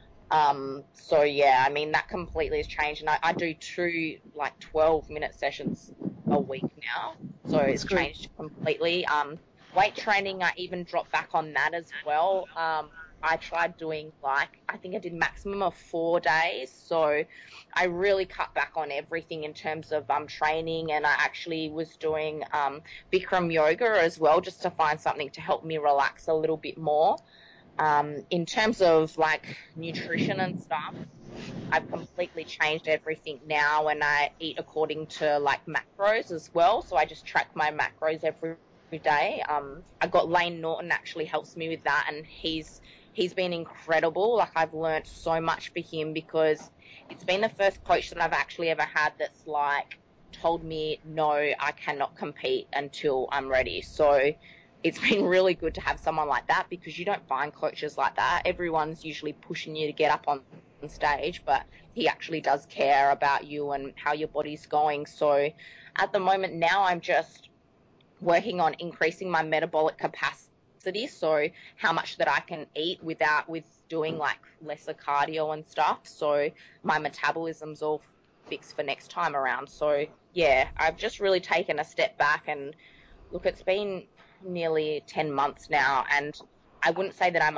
That completely has changed, and I do 2 like 12-minute sessions a week now, so it's changed completely. Weight training, I even dropped back on that as well. I tried doing I think I did maximum of 4 days, so I really cut back on everything in terms of training, and I actually was doing Bikram yoga as well, just to find something to help me relax a little bit more. In terms of like nutrition and stuff, I've completely changed everything now, and I eat according to like macros as well. So I just track my macros every day. I got Lane Norton actually helps me with that, and he's been incredible. Like, I've learnt so much for him because it's been the first coach that I've actually ever had that's like told me, no, I cannot compete until I'm ready. So it's been really good to have someone like that, because you don't find coaches like that. Everyone's usually pushing you to get up on stage, but he actually does care about you and how your body's going. So at the moment now, I'm just working on increasing my metabolic capacity, so how much that I can eat with doing like lesser cardio and stuff, so my metabolism's all fixed for next time around. So yeah, I've just really taken a step back, and look, it's been nearly 10 months now, and I wouldn't say that I'm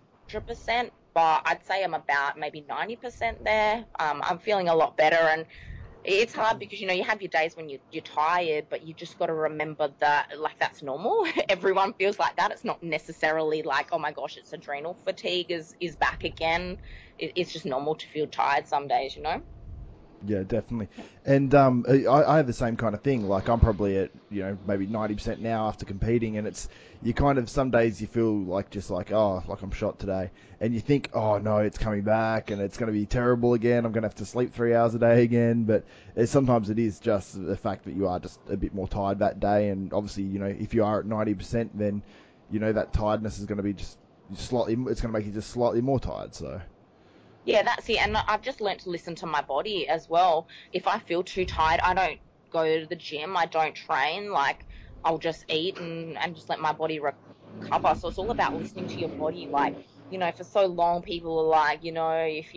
100%, but I'd say I'm about maybe 90% there. I'm feeling a lot better, and it's hard because, you have your days when you're tired, but you just got to remember that, like, that's normal. Everyone feels like that. It's not necessarily like, oh my gosh, it's adrenal fatigue is back again. It's just normal to feel tired some days, Yeah, definitely. And I have the same kind of thing. Like, I'm probably at, maybe 90% now after competing, and it's, you kind of, some days you feel like, just like, oh, like I'm shot today. And you think, oh no, it's coming back and it's going to be terrible again. I'm going to have to sleep 3 hours a day again. But sometimes it is just the fact that you are just a bit more tired that day. And obviously, if you are at 90%, then, that tiredness is going to be just slightly, it's going to make you just slightly more tired. So. Yeah, that's it. And I've just learnt to listen to my body as well. If I feel too tired, I don't go to the gym. I don't train. Like, I'll just eat and just let my body recover. So it's all about listening to your body. Like, for so long, people are like, if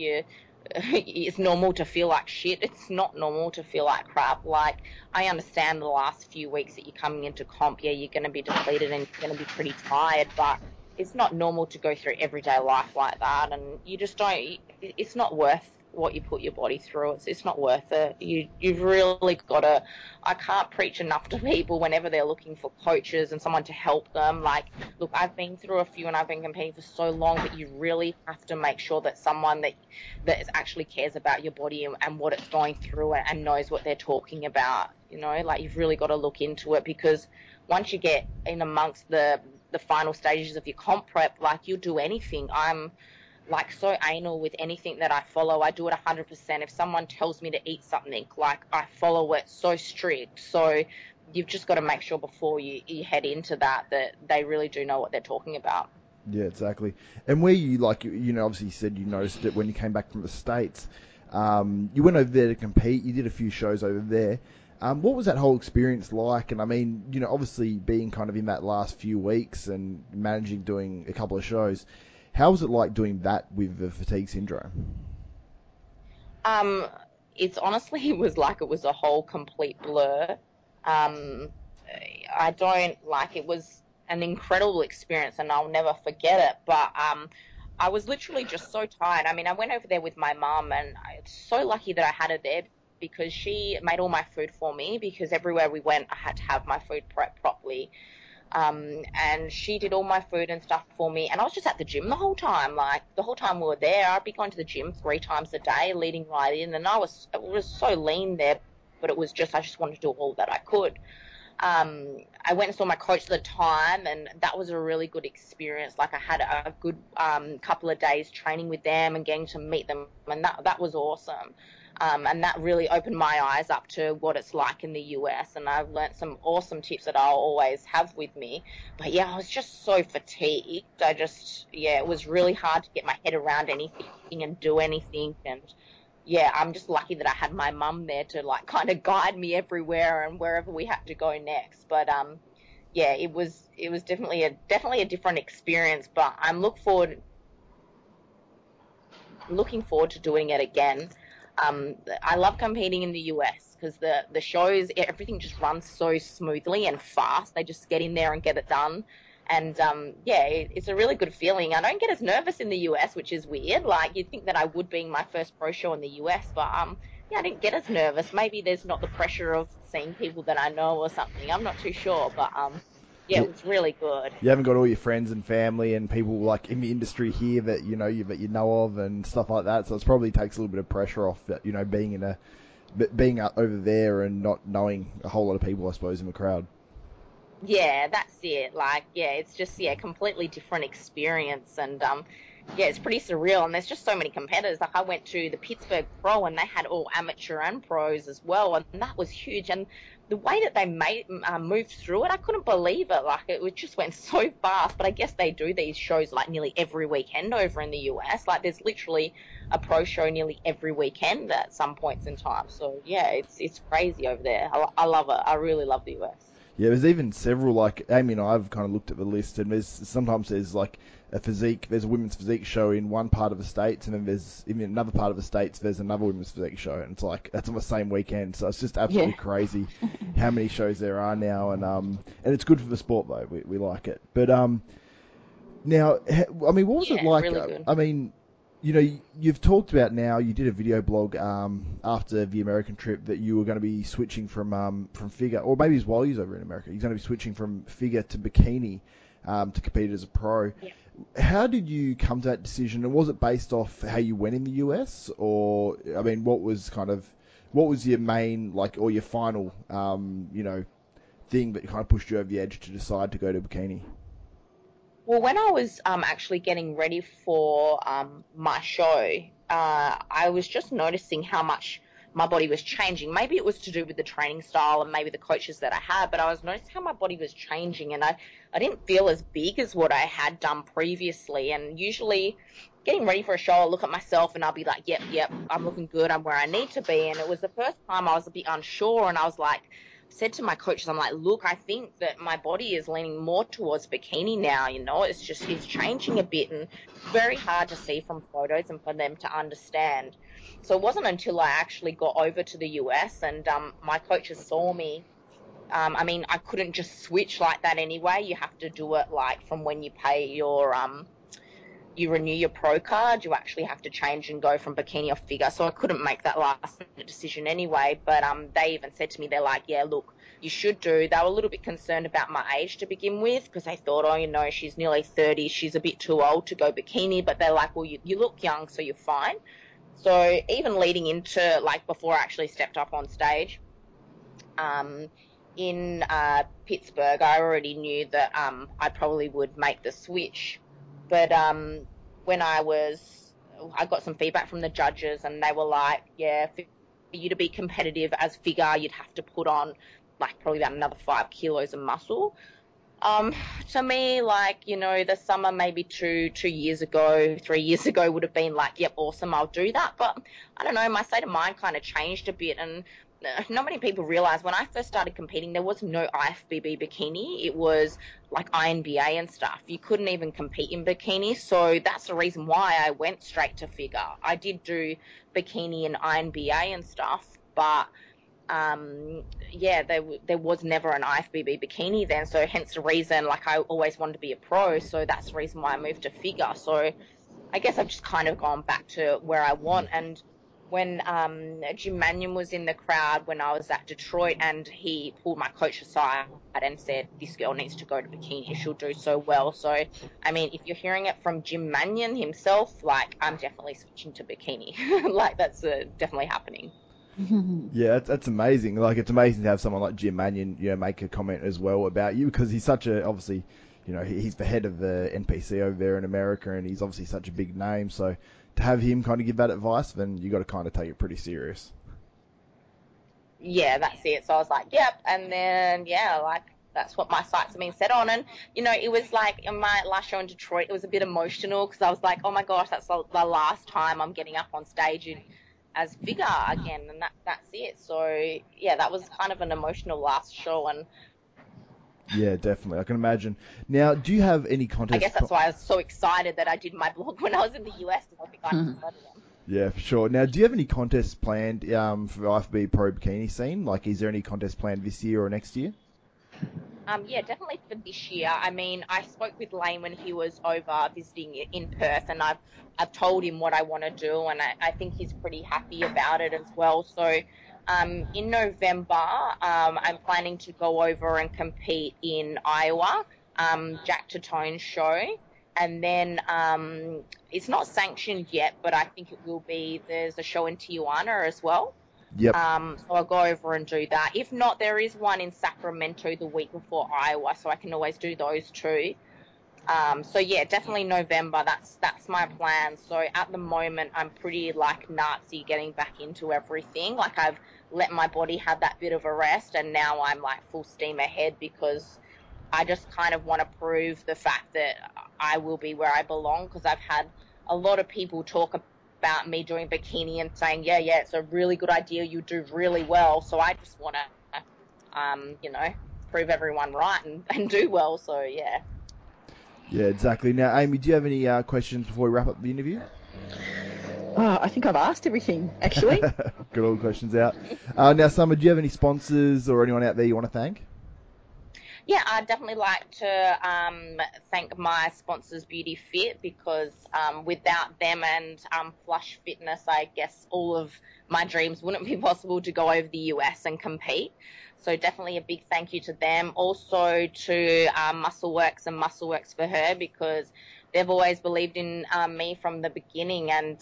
it's normal to feel like shit. It's not normal to feel like crap. Like, I understand the last few weeks that you're coming into comp, yeah, you're going to be depleted and you're going to be pretty tired, but it's not normal to go through everyday life like that, and you just don't, it's not worth what you put your body through. It's not worth it. You've really got to, I can't preach enough to people whenever they're looking for coaches and someone to help them. Like, look, I've been through a few and I've been competing for so long, but you really have to make sure that someone that actually cares about your body and what it's going through and knows what they're talking about. Like, you've really got to look into it, because once you get in amongst the final stages of your comp prep, like, you'll do anything. I'm like so anal with anything that I follow. I do it 100%. If someone tells me to eat something, like, I follow it so strict. So you've just got to make sure before you head into that they really do know what they're talking about. Yeah, exactly. And where you, like, obviously you said you noticed it when you came back from the States. You went over there to compete. You did a few shows over there. What was that whole experience like? And I mean, obviously being kind of in that last few weeks and managing doing a couple of shows, how was it like doing that with the fatigue syndrome? It's honestly, it was like it was a whole complete blur. I don't like, it was an incredible experience and I'll never forget it. But I was literally just so tired. I mean, I went over there with my mum, and I'm so lucky that I had her there, because she made all my food for me, because everywhere we went, I had to have my food prepped properly. And she did all my food and stuff for me. And I was just at the gym the whole time. Like, the whole time we were there, I'd be going to the gym 3 times a day, leading right in. And I was so lean there, but it was just, I just wanted to do all that I could. I went and saw my coach at the time, and that was a really good experience. Like, I had a good couple of days training with them and getting to meet them, and that was awesome. And that really opened my eyes up to what it's like in the US, and I've learnt some awesome tips that I'll always have with me. But yeah, I was just so fatigued. It was really hard to get my head around anything and do anything. And yeah, I'm just lucky that I had my mum there to, like, kind of guide me everywhere and wherever we had to go next. But yeah, it was definitely a different experience. But I'm looking forward to doing it again. I love competing in the US because the shows, everything just runs so smoothly and fast. They just get in there and get it done. And, it's a really good feeling. I don't get as nervous in the US, which is weird. Like, you'd think that I would, being my first pro show in the US, but, I didn't get as nervous. Maybe there's not the pressure of seeing people that I know or something. I'm not too sure, but, it was really good. You haven't got all your friends and family and people, like, in the industry here that you know of and stuff like that. So it probably takes a little bit of pressure off that, being over there and not knowing a whole lot of people, I suppose, in the crowd. Yeah, that's it. Like, yeah, it's just, yeah, completely different experience. And, yeah, it's pretty surreal. And there's just so many competitors. Like, I went to the Pittsburgh Pro and they had all amateur and pros as well. And that was huge. And the way that they moved through it, I couldn't believe it. Like, it just went so fast. But I guess they do these shows like nearly every weekend over in the US. Like, there's literally a pro show nearly every weekend at some points in time. So, yeah, it's crazy over there. I love it. I really love the US. Yeah, there's even several, like, Amy and I have kind of looked at the list, and there's like there's a women's physique show in one part of the States, and then there's, in another part of the States, there's another women's physique show, and it's like, that's on the same weekend, so it's just absolutely crazy how many shows there are now, and it's good for the sport, though, we like it. But, now, I mean, what was it like, really good. I mean, you know, you've talked about now, you did a video blog after the American trip that you were going to be switching from figure, or maybe it's while you was over in America, you're going to be switching from figure to bikini to compete as a pro. Yeah. How did you come to that decision, and was it based off how you went in the US, or, I mean, what was your main, like, or your final, you know, thing that kind of pushed you over the edge to decide to go to bikini? Well, when I was actually getting ready for my show, I was just noticing how much my body was changing. Maybe it was to do with the training style and maybe the coaches that I had, but I was noticing how my body was changing, and I didn't feel as big as what I had done previously. And usually getting ready for a show, I'll look at myself and I'll be like, yep, I'm looking good, I'm where I need to be. And it was the first time I was a bit unsure, and I was like, said to my coaches, I'm like, look, I think that my body is leaning more towards bikini now, you know, it's changing a bit, and very hard to see from photos and for them to understand. So it wasn't until I actually got over to the US and my coaches saw me. I mean, I couldn't just switch like that anyway. You have to do it like from when you pay your you renew your pro card, you actually have to change and go from bikini or figure. So I couldn't make that last minute decision anyway. But they even said to me, they're like, yeah, look, you should do. They were a little bit concerned about my age to begin with, because they thought, oh, you know, she's nearly 30, she's a bit too old to go bikini. But they're like, well, you look young, so you're fine. So even leading into, like, before I actually stepped up on stage, in Pittsburgh, I already knew that I probably would make the switch. But when I got some feedback from the judges, and they were like, yeah, for you to be competitive as figure, you'd have to put on like probably about another 5 kilos of muscle. To me, like, you know, the summer maybe 3 years ago would have been like, yep, awesome, I'll do that. But I don't know, my state of mind kind of changed a bit, and not many people realize when I first started competing, there was no IFBB bikini. It was like INBA and stuff. You couldn't even compete in bikini. So that's the reason why I went straight to figure. I did do bikini and INBA and stuff, but yeah, there was never an IFBB bikini then. So hence the reason, like, I always wanted to be a pro. So that's the reason why I moved to figure. So I guess I've just kind of gone back to where I want. And when Jim Mannion was in the crowd when I was at Detroit, and he pulled my coach aside and said, this girl needs to go to bikini, she'll do so well. So, I mean, if you're hearing it from Jim Mannion himself, like, I'm definitely switching to bikini. Like, that's definitely happening. Yeah, that's amazing. Like, it's amazing to have someone like Jim Mannion, you know, make a comment as well about you, because he's such a, obviously, you know, he's the head of the NPC over there in America, and he's obviously such a big name. So to have him kind of give that advice, then you got to kind of take it pretty serious. Yeah, that's it. So I was like, yep. And then, yeah, like, that's what my sights have been set on. And, you know, it was like in my last show in Detroit, it was a bit emotional, because I was like, oh my gosh, that's the last time I'm getting up on stage as figure again. And that's it. So, yeah, that was kind of an emotional last show. And yeah, definitely. I can imagine. Now, do you have any contest? I guess that's why I was so excited that I did my blog when I was in the US, because I think I could study them. Yeah, for sure. Now, do you have any contests planned for the IFBB Pro Bikini scene? Like, is there any contest planned this year or next year? Yeah, definitely for this year. I mean, I spoke with Lane when he was over visiting in Perth, and I've told him what I want to do, and I think he's pretty happy about it as well. So in November, I'm planning to go over and compete in Iowa, Jack Tatone's show. And then it's not sanctioned yet, but I think it will be. There's a show in Tijuana as well. Yep. So I'll go over and do that. If not, there is one in Sacramento the week before Iowa, so I can always do those too. So yeah, definitely November. That's my plan. So at the moment, I'm pretty like Nazi getting back into everything. Like I've let my body have that bit of a rest, and now I'm like full steam ahead because I just kind of want to prove the fact that I will be where I belong, because I've had a lot of people talk about me doing bikini and saying, yeah, it's a really good idea. You do really well. So I just want to, prove everyone right and do well. So yeah. Yeah, exactly. Now, Amy, do you have any questions before we wrap up the interview? I think I've asked everything, actually. Got all the questions out. Now, Summer, do you have any sponsors or anyone out there you want to thank? Yeah, I'd definitely like to thank my sponsors, Beauty Fit, because without them and Flush Fitness, I guess all of my dreams wouldn't be possible to go over the US and compete. So definitely a big thank you to them. Also to MuscleWorks and MuscleWorks for Her, because they've always believed in me from the beginning. And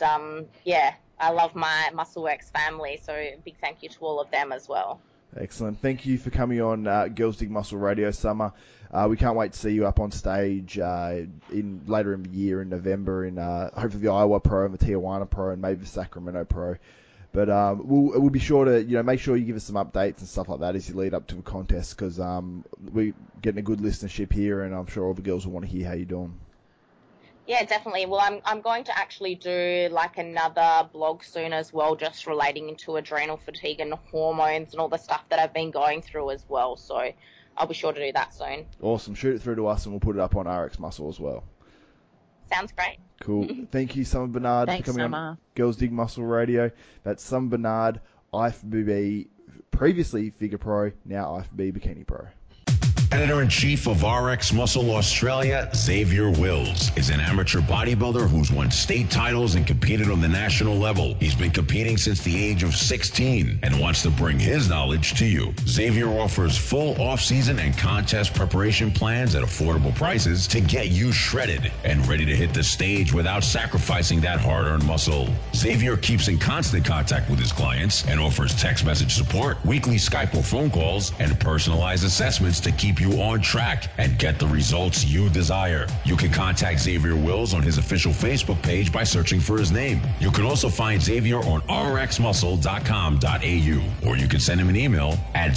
I love my MuscleWorks family. So a big thank you to all of them as well. Excellent. Thank you for coming on Girls Dig Muscle Radio, Summer. We can't wait to see you up on stage later in the year in November in hopefully the Iowa Pro and the Tijuana Pro and maybe the Sacramento Pro. But we'll be sure to make sure you give us some updates and stuff like that as you lead up to the contest, because we're getting a good listenership here, and I'm sure all the girls will want to hear how you're doing. Yeah, definitely. Well, I'm going to actually do like another blog soon as well, just relating to adrenal fatigue and hormones and all the stuff that I've been going through as well. So I'll be sure to do that soon. Awesome. Shoot it through to us and we'll put it up on RX Muscle as well. Sounds great. Cool. Thank you, Summer Bernard, Thanks, for coming Summer. on Girls Dig Muscle Radio. That's Summer Bernard, IFBB, previously Figure Pro, now IFBB Bikini Pro. Editor-in-Chief of RX Muscle Australia, Xavier Wills, is an amateur bodybuilder who's won state titles and competed on the national level. He's been competing since the age of 16 and wants to bring his knowledge to you. Xavier offers full off-season and contest preparation plans at affordable prices to get you shredded and ready to hit the stage without sacrificing that hard-earned muscle. Xavier keeps in constant contact with his clients and offers text message support, weekly Skype or phone calls, and personalized assessments to keep you on track and get the results you desire. You can contact Xavier Wills on his official Facebook page by searching for his name. You can also find Xavier on rxmuscle.com.au, or you can send him an email at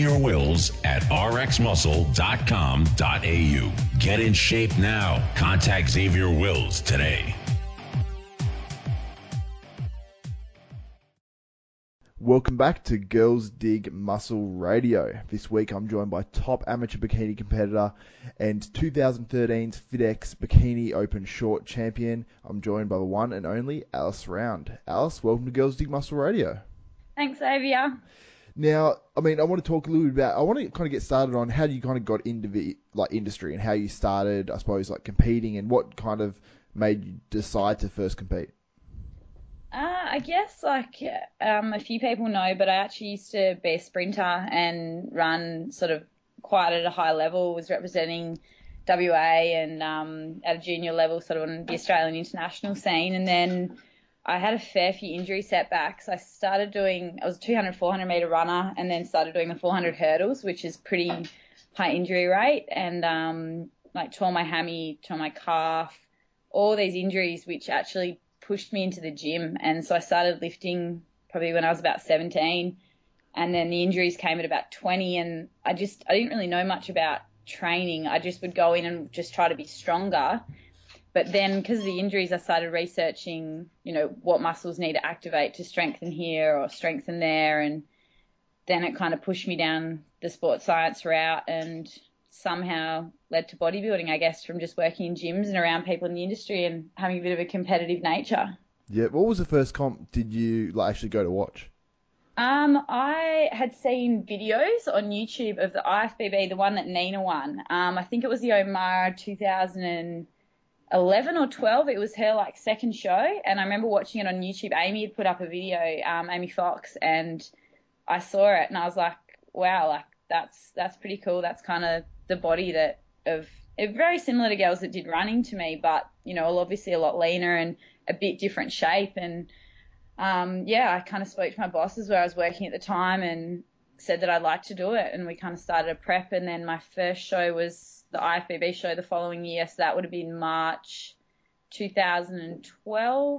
xavierwills@rxmuscle.com.au. Get in shape now. Contact Xavier Wills today. Welcome back to Girls Dig Muscle Radio. This week I'm joined by top amateur bikini competitor and 2013's FitX Bikini Open Short Champion. I'm joined by the one and only Alice Round. Alice, welcome to Girls Dig Muscle Radio. Thanks, Xavier. Now, I want to talk a little bit about, I want to kind of get started on how you kind of got into the industry and how you started, I suppose, competing, and what kind of made you decide to first compete. I guess a few people know, but I actually used to be a sprinter and run sort of quite at a high level, was representing WA and at a junior level sort of on the Australian international scene. And then I had a fair few injury setbacks. I was a 200, 400 metre runner and then started doing the 400 hurdles, which is pretty high injury rate, and tore my hammy, tore my calf, all these injuries which actually pushed me into the gym. And so I started lifting probably when I was about 17, and then the injuries came at about 20, and I didn't really know much about training. I just would go in and just try to be stronger. But then because of the injuries, I started researching, what muscles need to activate to strengthen here or strengthen there. And then it kind of pushed me down the sports science route and somehow led to bodybuilding, I guess, from just working in gyms and around people in the industry and having a bit of a competitive nature. Yeah. What was the first comp did you actually go to watch? I had seen videos on YouTube of the IFBB, the one that Nina won. I think it was the Omara 2011 or 12. It was her second show, and I remember watching it on YouTube. Amy had put up a video, Amy Fox, and I saw it and I was like, wow, that's pretty cool. That's kind of the body very similar to girls that did running to me, but obviously a lot leaner and a bit different shape. And I kind of spoke to my bosses where I was working at the time and said that I'd like to do it, and we kind of started a prep, and then my first show was the IFBB show the following year, so that would have been March 2012,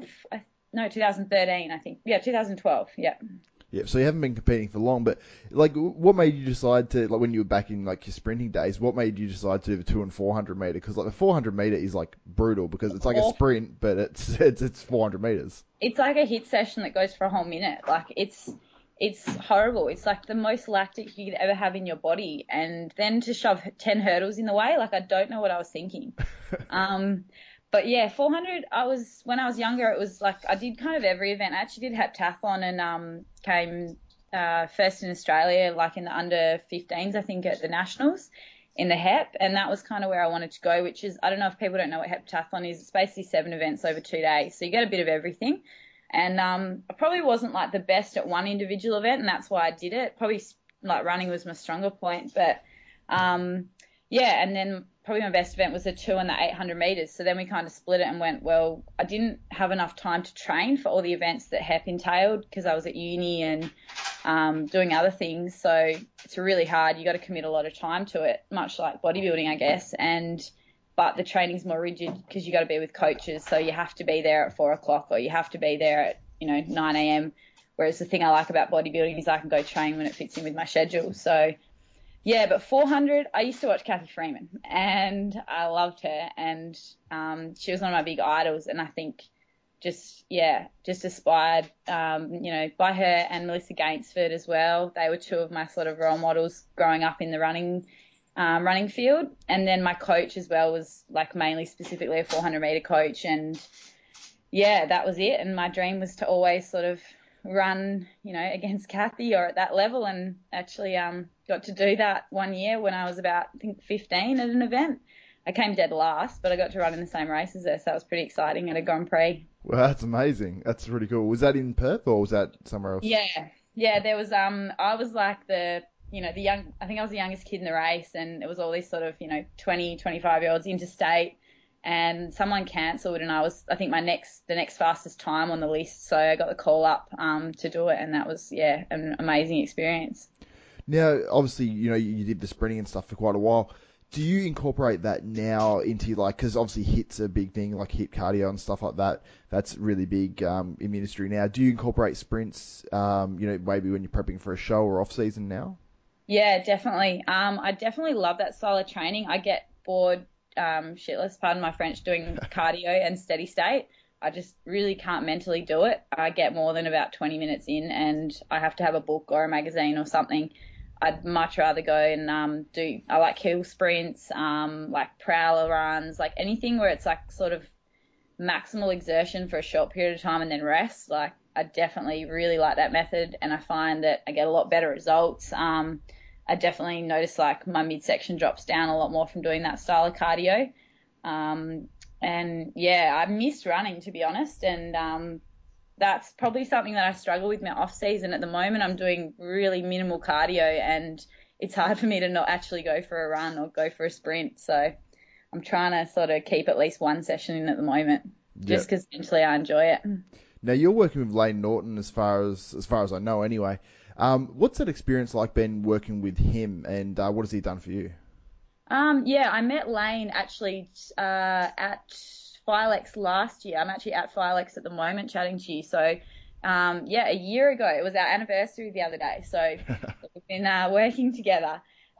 2013, I think. Yeah, 2012, yeah. Yeah, so you haven't been competing for long, but like, what made you decide to, like, when you were back in like your sprinting days, what made you decide to do the 200 and 400 meter? Because like the 400 meter is like brutal because it's like a sprint, but it's 400 meters. It's like a hit session that goes for a whole minute. Like it's horrible. It's like the most lactic you could ever have in your body, and then to shove 10 hurdles in the way, like I don't know what I was thinking. But yeah, 400, when I was younger, it was like I did kind of every event. I actually did heptathlon and came first in Australia, like in the under 15s, I think, at the Nationals in the hep, and that was kind of where I wanted to go, which is, I don't know if people don't know what heptathlon is. It's basically 7 events over 2 days, so you get a bit of everything. And I probably wasn't like the best at one individual event, and that's why I did it. Probably like running was my stronger point, but and then probably my best event was the 2 and the 800 meters. So then we kind of split it and went, well, I didn't have enough time to train for all the events that HEP entailed because I was at uni and doing other things. So it's really hard. You got to commit a lot of time to it, much like bodybuilding, I guess. But the training's more rigid because you got to be with coaches. So you have to be there at 4 o'clock or you have to be there at, 9 a.m. Whereas the thing I like about bodybuilding is I can go train when it fits in with my schedule. So yeah, but 400, I used to watch Kathy Freeman and I loved her, and she was one of my big idols, and I think just inspired, by her and Melissa Gainsford as well. They were 2 of my sort of role models growing up in the running field. And then my coach as well was like mainly specifically a 400 meter coach, and yeah, that was it. And my dream was to always sort of run, against Kathy or at that level, and actually got to do that one year when I was about, I think, 15 at an event. I came dead last, but I got to run in the same race as her, so that was pretty exciting at a Grand Prix. Well, that's amazing. That's really cool. Was that in Perth or was that somewhere else? Yeah, there was, I was like I think I was the youngest kid in the race, and it was all these sort of, 20, 25-year-olds interstate, and someone cancelled, and I was, I think, the next fastest time on the list, so I got the call up to do it, and that was, an amazing experience. Now, obviously, you did the sprinting and stuff for quite a while. Do you incorporate that now into, like, because obviously HIIT's a big thing, like HIIT cardio and stuff like that. That's really big in the industry now. Do you incorporate sprints, maybe when you're prepping for a show or off season now? Yeah, definitely. I definitely love that style of training. I get bored shitless, pardon my French, doing cardio and steady state. I just really can't mentally do it. I get more than about 20 minutes in and I have to have a book or a magazine or something. I'd much rather go and I like hill sprints, like prowler runs, like anything where it's like sort of maximal exertion for a short period of time and then rest. Like I definitely really like that method, and I find that I get a lot better results. I definitely notice like my midsection drops down a lot more from doing that style of cardio. And yeah, I miss running, to be honest, and that's probably something that I struggle with my off season at the moment. I'm doing really minimal cardio, and it's hard for me to not actually go for a run or go for a sprint. So I'm trying to sort of keep at least one session in at the moment, just because mentally I enjoy it. Now you're working with Layne Norton as far as I know anyway. What's that experience like been working with him, and what has he done for you? I met Layne actually at Filex last year. I'm actually at Filex at the moment chatting to you. So, a year ago, it was our anniversary the other day. So we've been working together.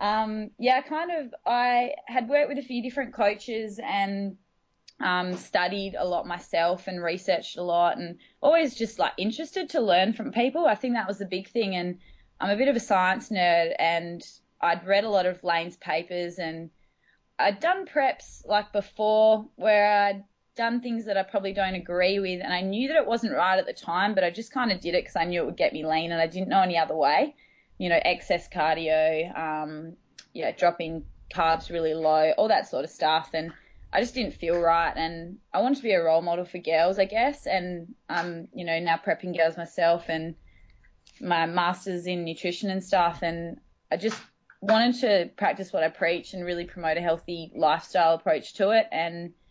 I had worked with a few different coaches and studied a lot myself and researched a lot, and always just like interested to learn from people. I think that was the big thing. And I'm a bit of a science nerd, and I'd read a lot of Layne's papers, and I'd done preps like before where I'd done things that I probably don't agree with, and I knew that it wasn't right at the time, but I just kind of did it because I knew it would get me lean, and I didn't know any other way. Excess cardio, dropping carbs really low, all that sort of stuff, and I just didn't feel right, and I wanted to be a role model for girls, I guess, and I'm, now prepping girls myself and my master's in nutrition and stuff, and I just wanted to practice what I preach and really promote a healthy lifestyle approach to it. And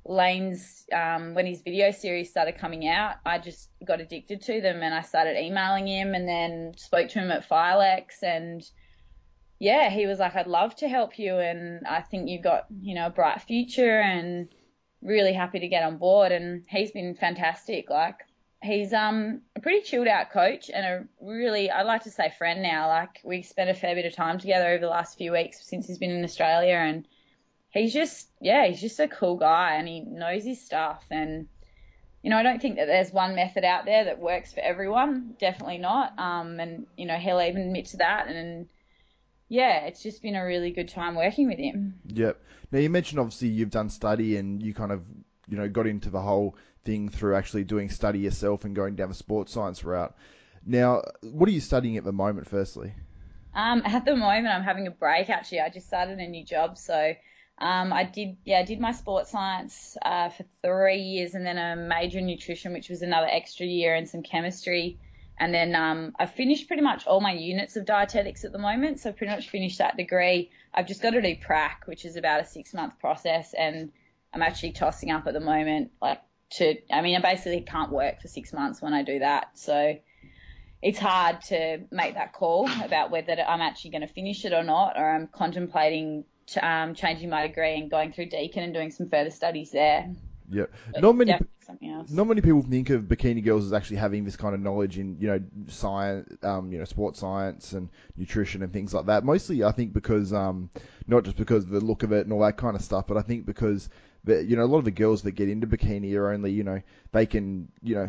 Lane's, when his video series started coming out, I just got addicted to them and I started emailing him and then spoke to him at Filex, and yeah, he was like, I'd love to help you and I think you've got, a bright future, and really happy to get on board. And he's been fantastic. Like, he's a pretty chilled out coach and a really, I'd like to say friend now. Like, we spent a fair bit of time together over the last few weeks since he's been in Australia, and he's just a cool guy and he knows his stuff. And, I don't think that there's one method out there that works for everyone. Definitely not. And, he'll even admit to that. And yeah, it's just been a really good time working with him. Yep. Now, you mentioned obviously you've done study and you kind of, got into the whole thing through actually doing study yourself and going down the sports science route. Now, what are you studying at the moment, firstly? At the moment, I'm having a break, actually. I just started a new job. So I did my sports science for 3 years and then a major in nutrition, which was another extra year, and some chemistry. And then I finished pretty much all my units of dietetics at the moment, so I've pretty much finished that degree. I've just got to do prac, which is about a 6-month process, and I'm actually tossing up at the moment. I basically can't work for 6 months when I do that, so it's hard to make that call about whether I'm actually going to finish it or not, or I'm contemplating changing my degree and going through Deakin and doing some further studies there. Yeah, not many people think of bikini girls as actually having this kind of knowledge in, science, sports science and nutrition and things like that. Mostly, I think because not just because of the look of it and all that kind of stuff, but I think because a lot of the girls that get into bikini are only, they can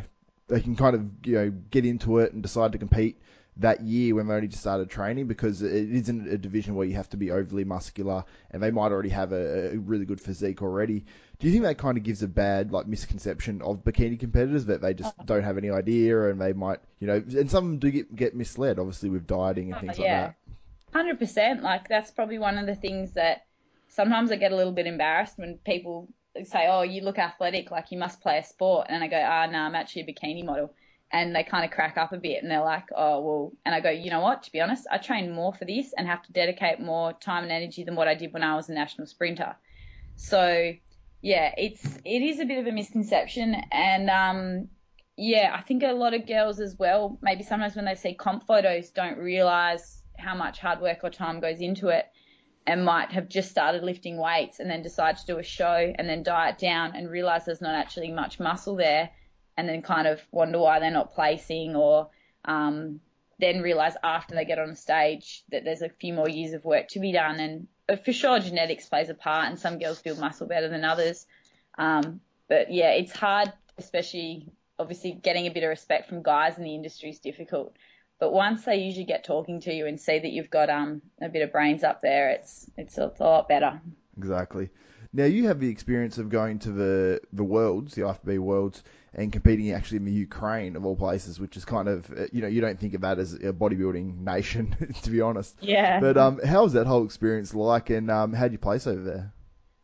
kind of get into it and decide to compete that year when they only just started training, because it isn't a division where you have to be overly muscular and they might already have a really good physique already. Do you think that kind of gives a bad misconception of bikini competitors, that they just don't have any idea and they might, and some of them do get misled, obviously, with dieting and things like that? 100%. That's probably one of the things that sometimes I get a little bit embarrassed when people say, oh, you look athletic, like you must play a sport. And I go, no, I'm actually a bikini model. And they kind of crack up a bit and they're like, oh, well, and I go, you know what, to be honest, I train more for this and have to dedicate more time and energy than what I did when I was a national sprinter. So, yeah, it is a bit of a misconception. And, I think a lot of girls as well, maybe sometimes when they see comp photos, don't realise how much hard work or time goes into it, and might have just started lifting weights and then decide to do a show and then diet down and realise there's not actually much muscle there, and then kind of wonder why they're not placing, or then realise after they get on a stage that there's a few more years of work to be done. And for sure, genetics plays a part, and some girls build muscle better than others. But yeah, it's hard, especially obviously getting a bit of respect from guys in the industry is difficult. But once they usually get talking to you and see that you've got a bit of brains up there, it's a lot better. Exactly. Now, you have the experience of going to the Worlds, the IFBB Worlds, and competing actually in the Ukraine, of all places, which is kind of, you don't think of that as a bodybuilding nation, to be honest. Yeah. But how was that whole experience like, and how did you place over there?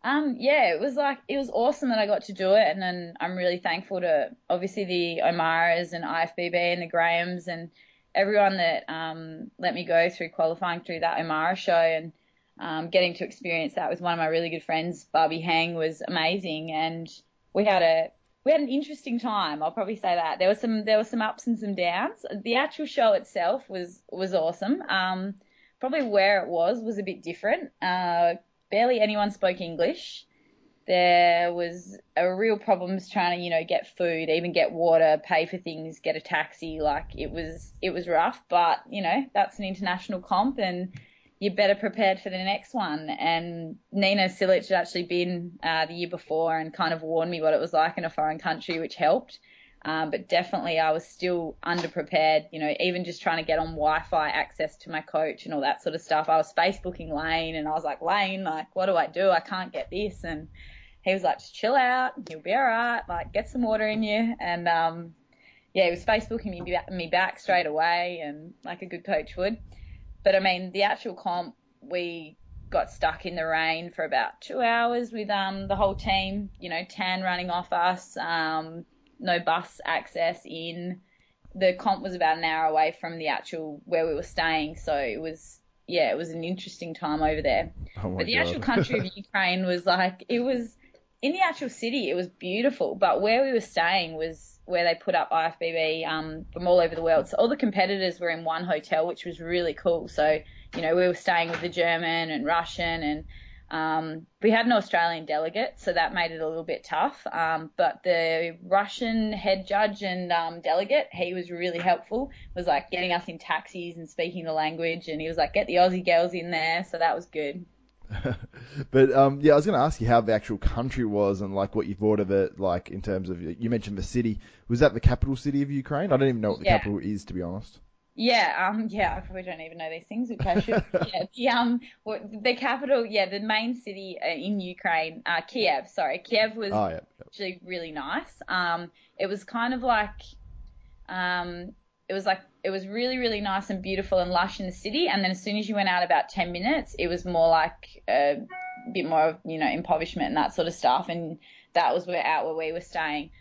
It was awesome that I got to do it, and then I'm really thankful to obviously the O'Maras and IFBB and the Grahams and everyone that let me go through qualifying through that O'Mara show, and getting to experience that with one of my really good friends, Barbie Hang, was amazing. And we had an interesting time. I'll probably say that. There were some ups and some downs. The actual show itself was awesome. Probably where it was a bit different. Barely anyone spoke English. There was a real problems trying to, get food, even get water, pay for things, get a taxi. Like, it was rough, but, that's an international comp and you're better prepared for the next one. And Nina Silic had actually been the year before and kind of warned me what it was like in a foreign country, which helped. But definitely I was still underprepared, even just trying to get on Wi-Fi access to my coach and all that sort of stuff. I was Facebooking Lane and I was like, Lane, like, what do? I can't get this. And he was like, just chill out, you'll be all right, like, get some water in you. And, he was Facebooking me back straight away, and like a good coach would. But, I mean, the actual comp, we got stuck in the rain for about 2 hours with the whole team, Tan running off us, no bus access in. The comp was about an hour away from the actual where we were staying, so it was an interesting time over there. Oh, but the God. Actual country of Ukraine was like, it was in the actual city, it was beautiful, but where we were staying was where they put up IFBB from all over the world. So all the competitors were in one hotel, which was really cool. So, we were staying with the German and Russian, and we had an Australian delegate, so that made it a little bit tough. But the Russian head judge and delegate, he was really helpful, was like getting us in taxis and speaking the language, and he was like, get the Aussie girls in there, so that was good. But I was going to ask you how the actual country was and like what you thought of it, like in terms of, you mentioned the city. Was that the capital city of Ukraine? I don't even know what the capital is, to be honest. Yeah, I probably don't even know these things, which I should. The capital, the main city in Ukraine, Kiev. Sorry, Kiev was actually really nice. It was kind of like, it was really, really nice and beautiful and lush in the city. And then as soon as you went out about 10 minutes, it was more like a bit more of, impoverishment and that sort of stuff. And that was where we were staying.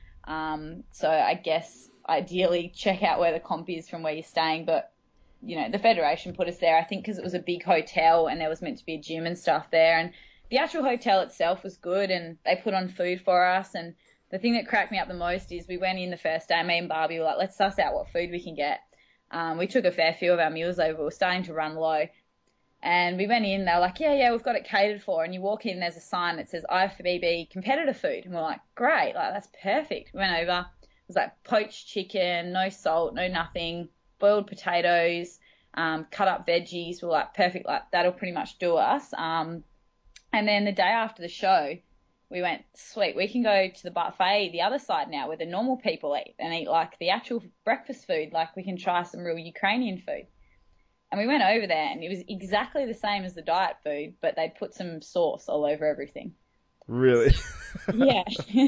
So I guess ideally check out where the comp is from where you're staying. But, the Federation put us there, I think, because it was a big hotel and there was meant to be a gym and stuff there. And the actual hotel itself was good and they put on food for us. And the thing that cracked me up the most is we went in the first day, me and Barbie were like, let's suss out what food we can get. We took a fair few of our meals over. We were starting to run low. And we went in, they were like, yeah, we've got it catered for. And you walk in, there's a sign that says IFBB competitor food. And we're like, great, like that's perfect. We went over, it was like poached chicken, no salt, no nothing, boiled potatoes, cut up veggies. We're like, perfect, like that'll pretty much do us. And then the day after the show, we went, sweet, we can go to the buffet the other side now where the normal people eat and eat like the actual breakfast food. Like we can try some real Ukrainian food. And we went over there and it was exactly the same as the diet food, but they'd put some sauce all over everything. Really? Yeah.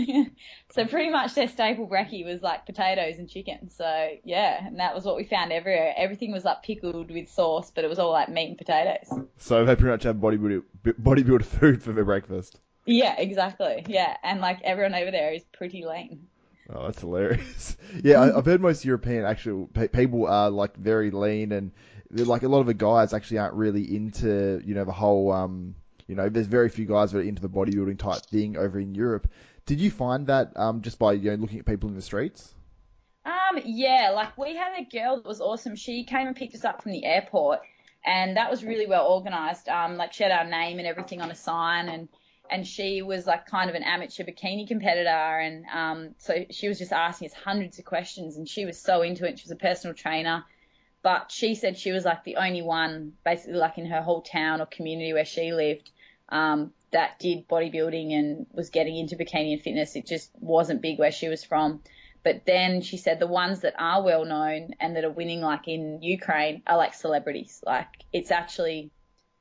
So pretty much their staple brekkie was like potatoes and chicken. So yeah, and that was what we found everywhere. Everything was like pickled with sauce, but it was all like meat and potatoes. So they pretty much have bodybuilder food for their breakfast. Yeah, exactly. Yeah, and like everyone over there is pretty lean. Oh, that's hilarious. Yeah, I've heard most European people are like very lean, and like a lot of the guys actually aren't really into, the whole, there's very few guys that are into the bodybuilding type thing over in Europe. Did you find that just by looking at people in the streets? Yeah, like we had a girl that was awesome. She came and picked us up from the airport, and that was really well organised. Like she had our name and everything on a sign, and she was like kind of an amateur bikini competitor, and so she was just asking us hundreds of questions, and she was so into it. She was a personal trainer, but she said she was like the only one basically like in her whole town or community where she lived that did bodybuilding and was getting into bikini and fitness. It just wasn't big where she was from. But then she said the ones that are well known and that are winning like in Ukraine are like celebrities. Like it's actually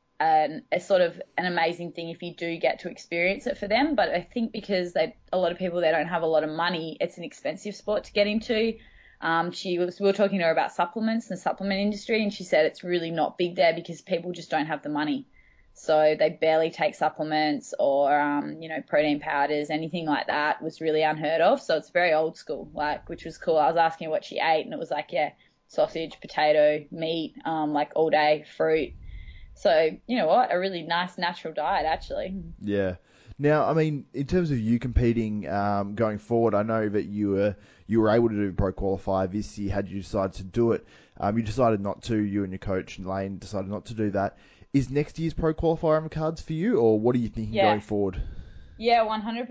a sort of an amazing thing if you do get to experience it for them. But I think because a lot of people, they don't have a lot of money, it's an expensive sport to get into. We were talking to her about supplements and the supplement industry, and she said it's really not big there because people just don't have the money. So they barely take supplements or, protein powders, anything like that was really unheard of. So it's very old school, which was cool. I was asking her what she ate, and it was like, sausage, potato, meat, all day, fruit. So, you know what? A really nice natural diet, actually. Yeah. Now, I mean, in terms of you competing going forward, I know that you were able to do Pro Qualifier this year. Had you decided to do it, you decided not to. You and your coach, Lane, decided not to do that. Is next year's Pro Qualifier on the cards for you, or what are you thinking going forward? Yeah,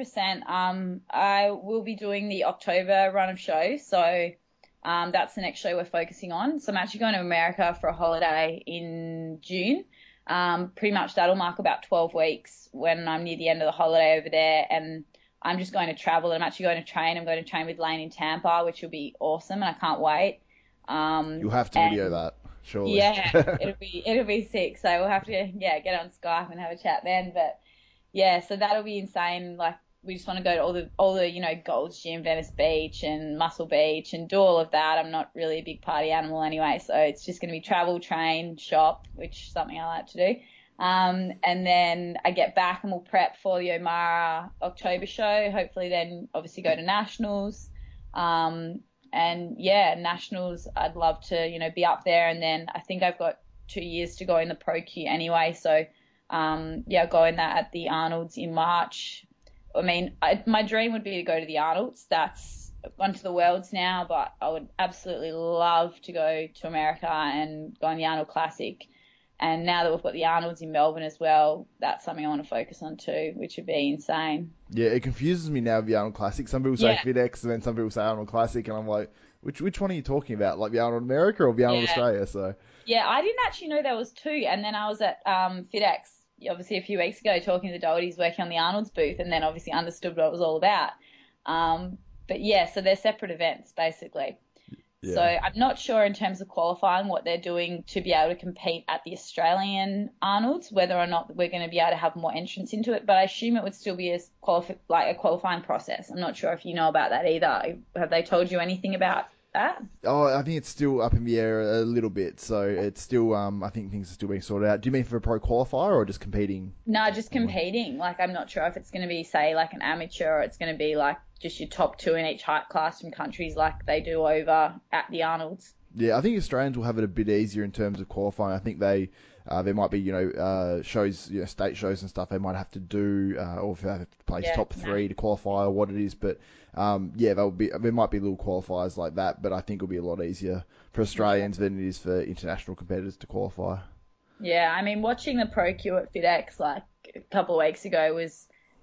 100%. I will be doing the October run of shows, so that's the next show we're focusing on. So I'm actually going to America for a holiday in June. Pretty much that'll mark about 12 weeks when I'm near the end of the holiday over there, and I'm just going to travel. I'm actually going to train. I'm going to train with Lane in Tampa, which will be awesome, and I can't wait. You'll have to video that, surely. Yeah, it'll be sick. So we'll have to get on Skype and have a chat then. But yeah, so that'll be insane. Like we just want to go to all the Gold's Gym, Venice Beach and Muscle Beach and do all of that. I'm not really a big party animal anyway, so it's just going to be travel, train, shop, which is something I like to do. And then I get back and we'll prep for the O'Mara October show. Hopefully then obviously go to Nationals. And yeah, Nationals, I'd love to, be up there. And then I think I've got 2 years to go in the Pro Q anyway. So, go in that at the Arnold's in March. I mean, my dream would be to go to the Arnolds. That's gone to the Worlds now, but I would absolutely love to go to America and go on the Arnold Classic. And now that we've got the Arnolds in Melbourne as well, that's something I want to focus on too, which would be insane. Yeah, it confuses me now with the Arnold Classic. Some people say FedEx, and then some people say Arnold Classic, and I'm like, which one are you talking about? Like the Arnold America or the Arnold Australia? So yeah, I didn't actually know there was two, and then I was at FedEx obviously a few weeks ago talking to the Dohertys working on the Arnold's booth, and then obviously understood what it was all about. But yeah, so they're separate events basically. Yeah. So I'm not sure in terms of qualifying what they're doing to be able to compete at the Australian Arnold's, whether or not we're going to be able to have more entrants into it. But I assume it would still be a qualifying process. I'm not sure if you know about that either. Have they told you anything about that? Oh, I think it's still up in the air a little bit. So it's still, I think things are still being sorted out. Do you mean for a pro qualifier or just competing? No, just competing. Like, I'm not sure if it's going to be, say, like an amateur, or it's going to be like just your top two in each height class from countries like they do over at the Arnold's. Yeah, I think Australians will have it a bit easier in terms of qualifying. I think there might be, shows, state shows and stuff they might have to do, or if they have to place top three to qualify or what it is. But, there might be little qualifiers like that, but I think it'll be a lot easier for Australians than it is for international competitors to qualify. Yeah, I mean, watching the Pro Q at FedEx like a couple of weeks ago was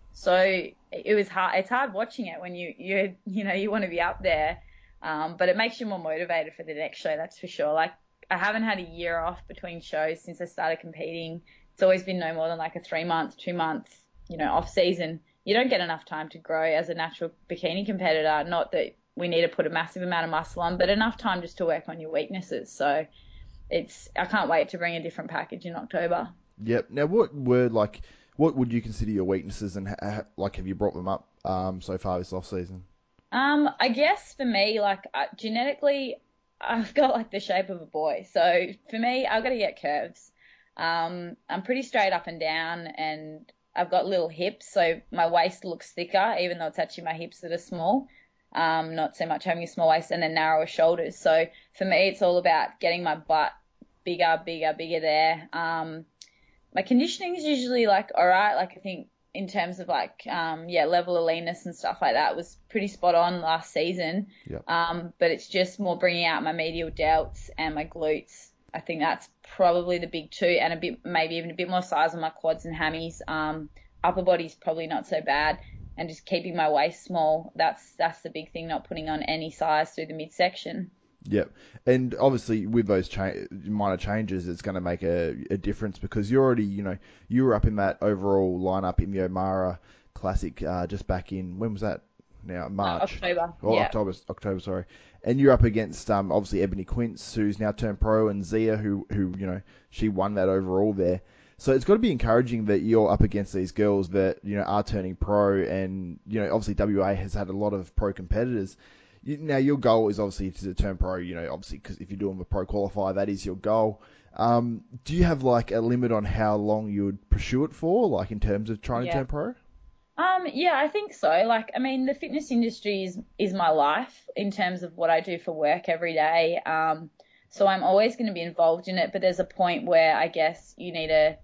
it was hard. It's hard watching it when you want to be up there. But it makes you more motivated for the next show, that's for sure. Like, I haven't had a year off between shows since I started competing. It's always been no more than like a 3 month, 2 month, off season. You don't get enough time to grow as a natural bikini competitor. Not that we need to put a massive amount of muscle on, but enough time just to work on your weaknesses. So I can't wait to bring a different package in October. Yep. Now, what would you consider your weaknesses, and have you brought them up so far this off season? I guess for me, genetically, I've got like the shape of a boy. So for me, I've got to get curves. I'm pretty straight up and down, and I've got little hips. So my waist looks thicker, even though it's actually my hips that are small. Not so much having a small waist and then narrower shoulders. So for me, it's all about getting my butt bigger there. My conditioning is usually all right. I think in terms of level of leanness and stuff like that was pretty spot on last season. Yep. But it's just more bringing out my medial delts and my glutes. I think that's probably the big two, and maybe even a bit more size on my quads and hammies. Upper body's probably not so bad, and just keeping my waist small. That's the big thing, not putting on any size through the midsection. Yep. And obviously with those minor changes, it's going to make a difference, because you're already, you were up in that overall lineup in the O'Mara Classic just back in, when was that now? March? October. October, sorry. And you're up against obviously Ebony Quince, who's now turned pro, and Zia, who she won that overall there. So it's got to be encouraging that you're up against these girls that, are turning pro, and, obviously WA has had a lot of pro competitors. Now, your goal is obviously to turn pro, obviously, because if you're doing the pro qualifier, that is your goal. Do you have a limit on how long you would pursue it for, in terms of trying to turn pro? Yeah, I think so. The fitness industry is my life in terms of what I do for work every day. So I'm always going to be involved in it, but there's a point where I guess you need to,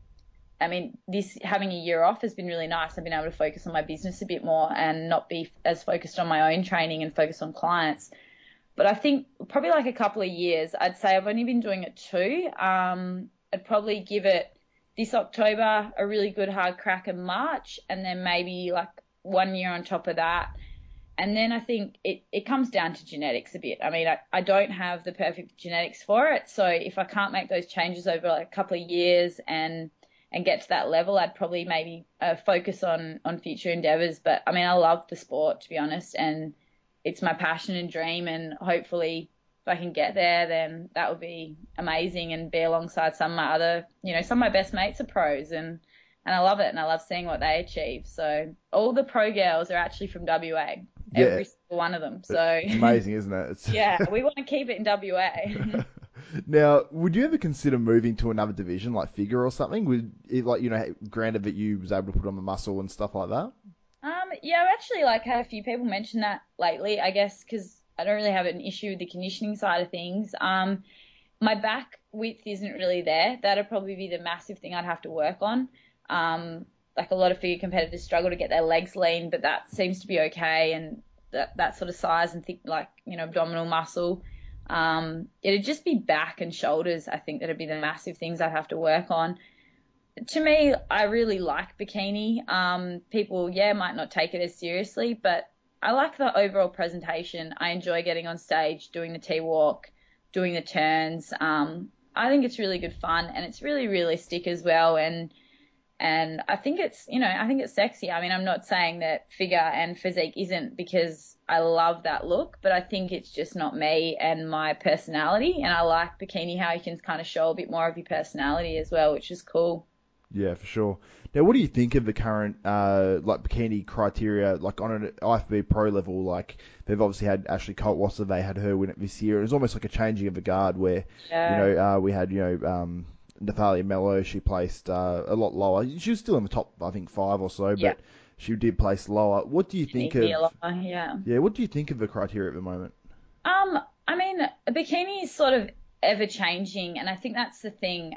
having a year off has been really nice. I've been able to focus on my business a bit more and not be as focused on my own training and focus on clients. But I think probably a couple of years, I'd say I've only been doing it 2. I'd probably give it this October a really good hard crack in March, and then maybe 1 year on top of that. And then I think it comes down to genetics a bit. I don't have the perfect genetics for it. So if I can't make those changes over a couple of years and get to that level, I'd probably maybe focus on future endeavors. But I love the sport, to be honest, and it's my passion and dream. And hopefully if I can get there, then that would be amazing, and be alongside some of my other, some of my best mates are pros, and I love it, and I love seeing what they achieve. So all the pro girls are actually from WA. Yeah. Every single one of them. So it's amazing, isn't it? Yeah, we want to keep it in WA. Now, would you ever consider moving to another division, like figure or something? Would it, granted that you was able to put on the muscle and stuff like that? Yeah, I've actually had a few people mention that lately, I guess, because I don't really have an issue with the conditioning side of things. My back width isn't really there. That'd probably be the massive thing I'd have to work on. like a lot of figure competitors struggle to get their legs lean, but that seems to be okay. And that sort of size and thick, like, abdominal muscle. It'd just be back and shoulders. I think that'd be the massive things I'd have to work on. To me, I really like bikini. People, might not take it as seriously, but I like the overall presentation. I enjoy getting on stage, doing the T-walk, doing the turns. I think it's really good fun, and it's really realistic as well. And I think it's, I think it's sexy. I mean, I'm not saying that figure and physique isn't, because I love that look, but I think it's just not me and my personality. And I like bikini, how you can kind of show a bit more of your personality as well, which is cool. Yeah, for sure. Now, what do you think of the current bikini criteria, like on an IFBB Pro level? Like, they've obviously had Ashley Coltwasser, they had her win it this year. It was almost like a changing of the guard where, we had, Nathalia Mello, she placed a lot lower. She was still in the top, I think, 5 or so, but she did place lower. What do you think of? What do you think of the criteria at the moment? I mean, bikini is sort of ever changing, and I think that's the thing.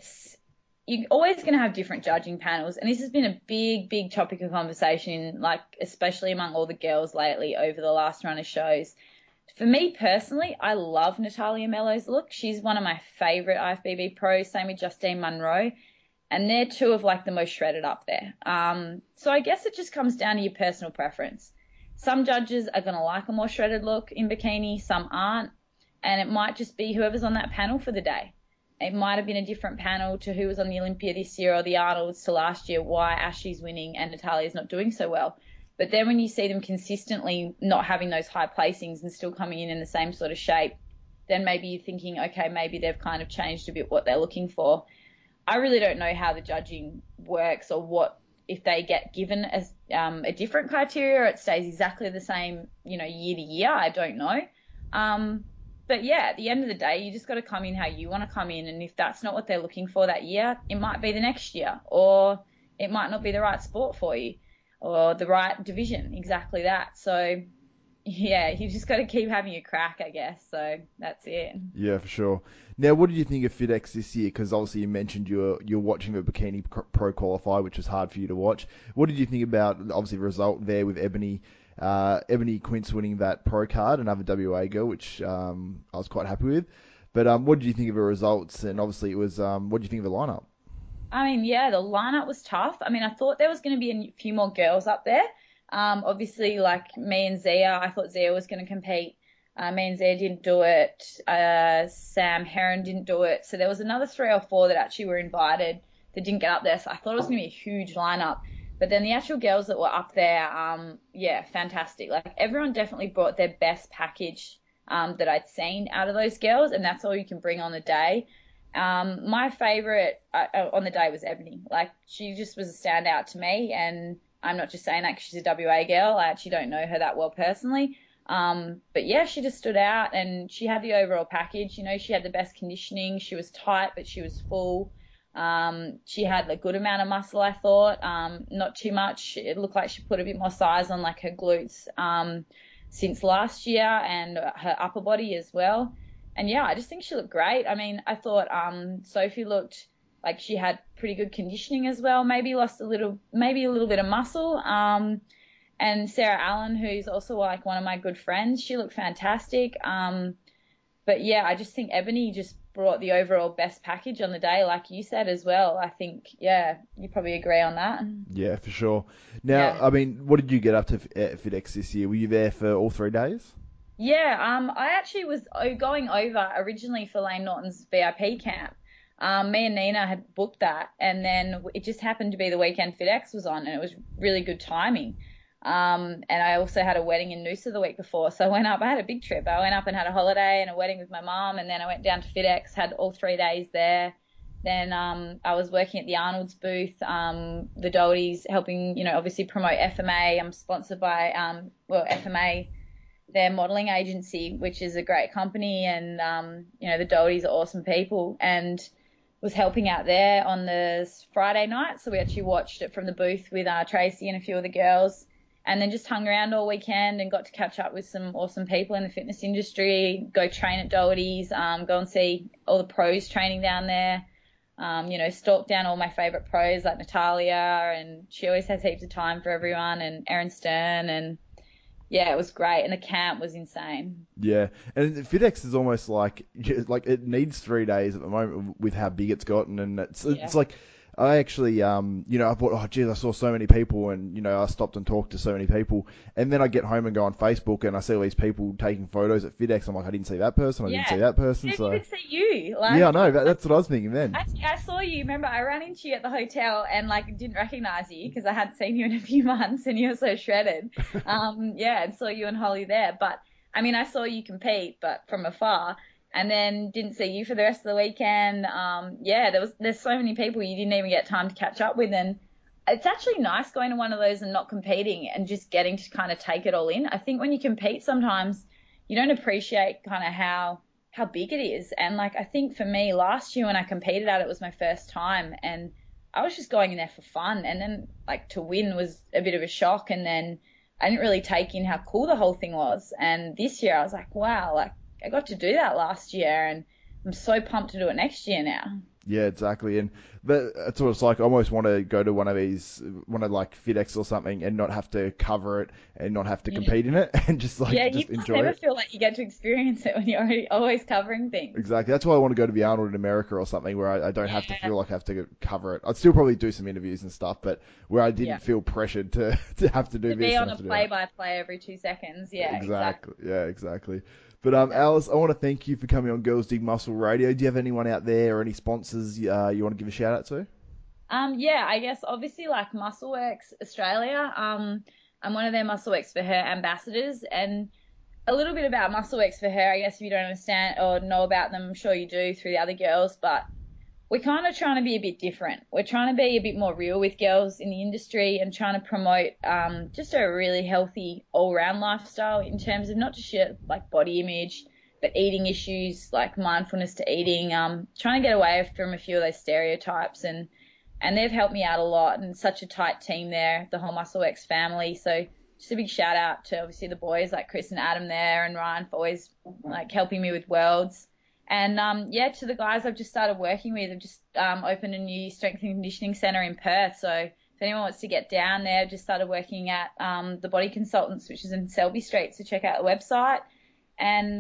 You're always going to have different judging panels, and this has been a big, big topic of conversation, like especially among all the girls lately over the last run of shows. For me personally, I love Nathalia Mello's look. She's one of my favourite IFBB pros, same with Justine Munro, and they're two of like the most shredded up there. So I guess it just comes down to your personal preference. Some judges are going to like a more shredded look in bikini, some aren't, and it might just be whoever's on that panel for the day. It might have been a different panel to who was on the Olympia this year or the Arnolds to last year, why Ashley's winning and Natalia's not doing so well. But then when you see them consistently not having those high placings and still coming in the same sort of shape, then maybe you're thinking, okay, maybe they've kind of changed a bit what they're looking for. I really don't know how the judging works, or what, if they get given a different criteria, or it stays exactly the same, year to year. I don't know. But yeah, at the end of the day, you just got to come in how you want to come in. And if that's not what they're looking for that year, it might be the next year, or it might not be the right sport for you, or the right division. Exactly that. So yeah, you just got to keep having a crack, I guess. So that's it. Yeah, for sure. Now, what did you think of FitX this year? Because obviously you mentioned you're watching the Bikini Pro qualify, which was hard for you to watch. What did you think about, obviously, the result there with Ebony Quince winning that pro card, another WA girl, which I was quite happy with. But what did you think of the results? And obviously it was, what do you think of the lineup? I mean, yeah, the lineup was tough. I mean, I thought there was going to be a few more girls up there. Obviously, like me and Zia, I thought Zia was going to compete. Me and Zia didn't do it. Sam Heron didn't do it. So there was another 3 or 4 that actually were invited that didn't get up there. So I thought it was going to be a huge lineup. But then the actual girls that were up there, fantastic. Like, everyone definitely brought their best package that I'd seen out of those girls, and that's all you can bring on the day. My favourite on the day was Ebony. Like, she just was a standout to me, and I'm not just saying that because she's a WA girl. I actually don't know her that well personally. But yeah, she just stood out, and she had the overall package. She had the best conditioning. She was tight, but she was full. She had a good amount of muscle, I thought, not too much. It looked like she put a bit more size on like her glutes, since last year, and her upper body as well. And yeah, I just think she looked great. I mean, I thought, Sophie looked like she had pretty good conditioning as well, maybe a little bit of muscle. And Sarah Allen, who's also like one of my good friends, she looked fantastic. But yeah, I just think Ebony just brought the overall best package on the day, like you said as well. I think, yeah, you probably agree on that. Yeah, for sure. Now, I mean, what did you get up to at FitX this year? Were you there for all 3 days? Yeah, I actually was going over originally for Lane Norton's VIP camp. Me and Nina had booked that, and then it just happened to be the weekend FitX was on, and it was really good timing. And I also had a wedding in Noosa the week before, so I had a big trip. I went up and had a holiday and a wedding with my mum, and then I went down to FitX, had all 3 days there. Then I was working at the Arnold's booth, the Dohertys, helping, obviously promote FMA. I'm sponsored by FMA, their modelling agency, which is a great company, and the Dohertys are awesome people, and was helping out there on the Friday night. So we actually watched it from the booth with Tracy and a few of the girls. And then just hung around all weekend and got to catch up with some awesome people in the fitness industry, go train at Doherty's, go and see all the pros training down there. Stalked down all my favourite pros like Natalia, and she always has heaps of time for everyone, and Erin Stern, and yeah, it was great, and the camp was insane. Yeah, and FitX is almost like it needs 3 days at the moment with how big it's gotten, and it's like I actually I thought, oh geez, I saw so many people, and I stopped and talked to so many people, and then I get home and go on Facebook and I see all these people taking photos at FitX. I'm like, I didn't see that person, I didn't see that person. I didn't even see you. Yeah, I know. That's what I was thinking then. I saw you. Remember, I ran into you at the hotel and didn't recognise you because I hadn't seen you in a few months, and you were so shredded. And saw you and Holly there. But I mean, I saw you compete, but from afar. And then didn't see you for the rest of the weekend. There's so many people you didn't even get time to catch up with, and it's actually nice going to one of those and not competing and just getting to kind of take it all in. I think when you compete, sometimes you don't appreciate kind of how big it is. And I think for me last year when I competed at it was my first time, and I was just going in there for fun, and then to win was a bit of a shock, and then I didn't really take in how cool the whole thing was. And this year I was like, wow, I got to do that last year, and I'm so pumped to do it next year now. Yeah, exactly. And that's what it's like. I almost want to go to one of FitX or something and not have to cover it and not have to compete in it and just enjoy it. Yeah, you never feel like you get to experience it when you're always covering things. Exactly. That's why I want to go to the Arnold in America or something where I don't have to feel like I have to cover it. I'd still probably do some interviews and stuff, but where I didn't feel pressured to have to do this. To be on a play-by-play every 2 seconds. Yeah, exactly. Yeah, exactly. But Alice, I want to thank you for coming on Girls Dig Muscle Radio. Do you have anyone out there or any sponsors you want to give a shout out to? I guess obviously MuscleWorks Australia. I'm one of their MuscleWorks for Her ambassadors, and a little bit about MuscleWorks for Her, I guess if you don't understand or know about them, I'm sure you do through the other girls, but we're kind of trying to be a bit different. We're trying to be a bit more real with girls in the industry and trying to promote just a really healthy all-round lifestyle in terms of not just your body image, but eating issues like mindfulness to eating, trying to get away from a few of those stereotypes. And they've helped me out a lot, and such a tight team there, the whole MuscleWorks family. So just a big shout out to obviously the boys like Chris and Adam there, and Ryan for always helping me with Worlds. And, to the guys I've just started working with, I've just opened a new strength and conditioning centre in Perth. So if anyone wants to get down there, I've just started working at the Body Consultants, which is in Selby Street. So check out the website. And,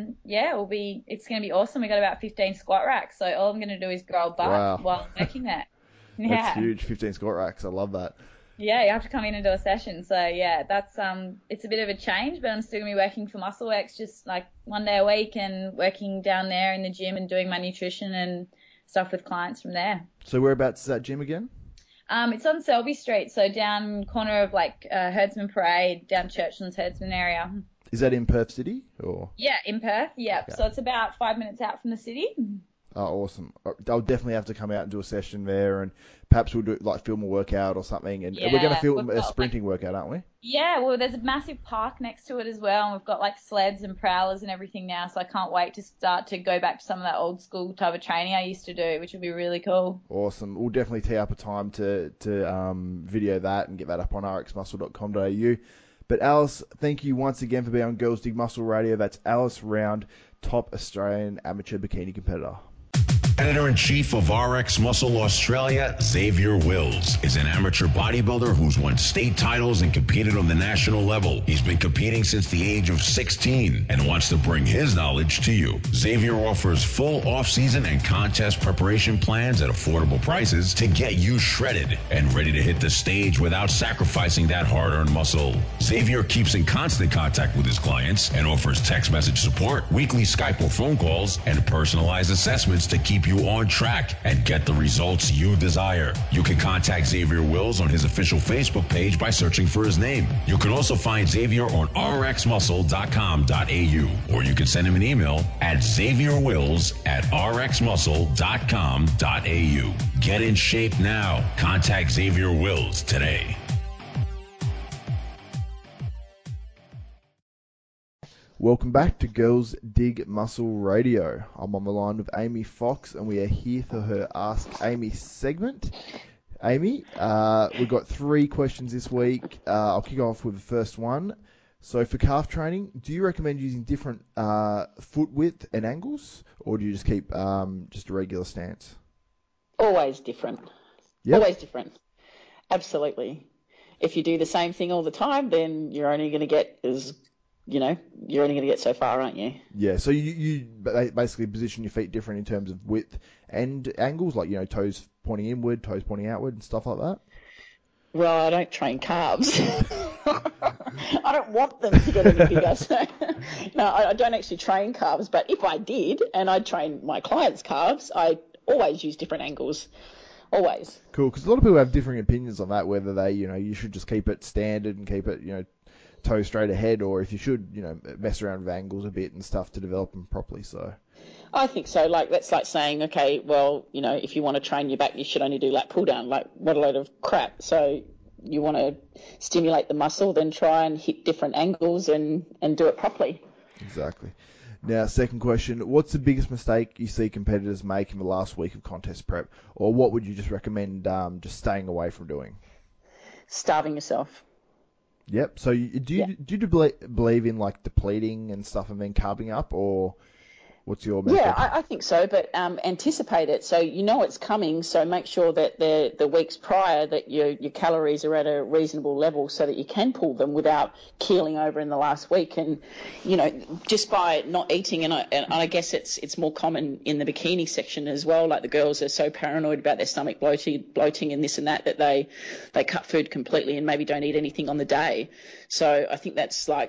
it's going to be awesome. We've got about 15 squat racks. So all I'm going to do is grow a butt while I'm working there. Yeah. That's huge, 15 squat racks. I love that. Yeah, you have to come in and do a session. So yeah, that's it's a bit of a change, but I'm still gonna be working for MuscleWorks just 1 day a week and working down there in the gym and doing my nutrition and stuff with clients from there. So whereabouts is that gym again? It's on Selby Street, so down corner of Herdsman Parade, down Churchlands Herdsman area. Is that in Perth City or? Yeah, in Perth. Yeah. So it's about 5 minutes out from the city. Oh, awesome. I'll definitely have to come out and do a session there, and perhaps we'll do film a workout or something. And we're going to film a sprinting workout, aren't we? Yeah, well, there's a massive park next to it as well, and we've got sleds and prowlers and everything now, so I can't wait to start to go back to some of that old school type of training I used to do, which would be really cool. Awesome. We'll definitely tee up a time to video that and get that up on rxmuscle.com.au. But Alice, thank you once again for being on Girls Dig Muscle Radio. That's Alice Round, top Australian amateur bikini competitor. Editor-in-Chief of RX Muscle Australia, Xavier Wills, is an amateur bodybuilder who's won state titles and competed on the national level. He's been competing since the age of 16 and wants to bring his knowledge to you. Xavier offers full off-season and contest preparation plans at affordable prices to get you shredded and ready to hit the stage without sacrificing that hard-earned muscle. Xavier keeps in constant contact with his clients and offers text message support, weekly Skype or phone calls, and personalized assessments to keep you on track and get the results you desire. You can contact Xavier Wills on his official Facebook page by searching for his name. You can also find Xavier on rxmuscle.com.au, or you can send him an email at xavierwills@rxmuscle.com.au. Get in shape now. Contact Xavier Wills today. Welcome back to Girls Dig Muscle Radio. I'm on the line with Amy Fox, and we are here for her Ask Amy segment. Amy, we've got 3 questions this week. I'll kick off with the first one. So for calf training, do you recommend using different foot width and angles, or do you just keep just a regular stance? Always different. Yep. Always different. Absolutely. If you do the same thing all the time, then you're only going to get so far, aren't you? Yeah, so you basically position your feet different in terms of width and angles, like, toes pointing inward, toes pointing outward and stuff like that? Well, I don't train calves. I don't want them to get any bigger. So, no, I don't actually train calves, but if I did and I trained my clients' calves, I always use different angles. Always. Cool, because a lot of people have differing opinions on that, whether they, you should just keep it standard and keep it, toe straight ahead, or if you should, mess around with angles a bit and stuff to develop them properly. So I think so. Like, that's like saying, okay, well, if you want to train your back, you should only do lat pull down. Like, what a load of crap. So you want to stimulate the muscle, then try and hit different angles and do it properly. Exactly. Now, second question, what's the biggest mistake you see competitors make in the last week of contest prep? Or what would you just recommend just staying away from doing? Starving yourself. Yep. So do you believe in, like, depleting and stuff and then carbing up, or what's your method? Yeah, I think so, but anticipate it. So it's coming, so make sure that the weeks prior that your calories are at a reasonable level so that you can pull them without keeling over in the last week. And, just by not eating, and I guess it's more common in the bikini section as well, like the girls are so paranoid about their stomach bloating and this and that they cut food completely and maybe don't eat anything on the day. So I think that's like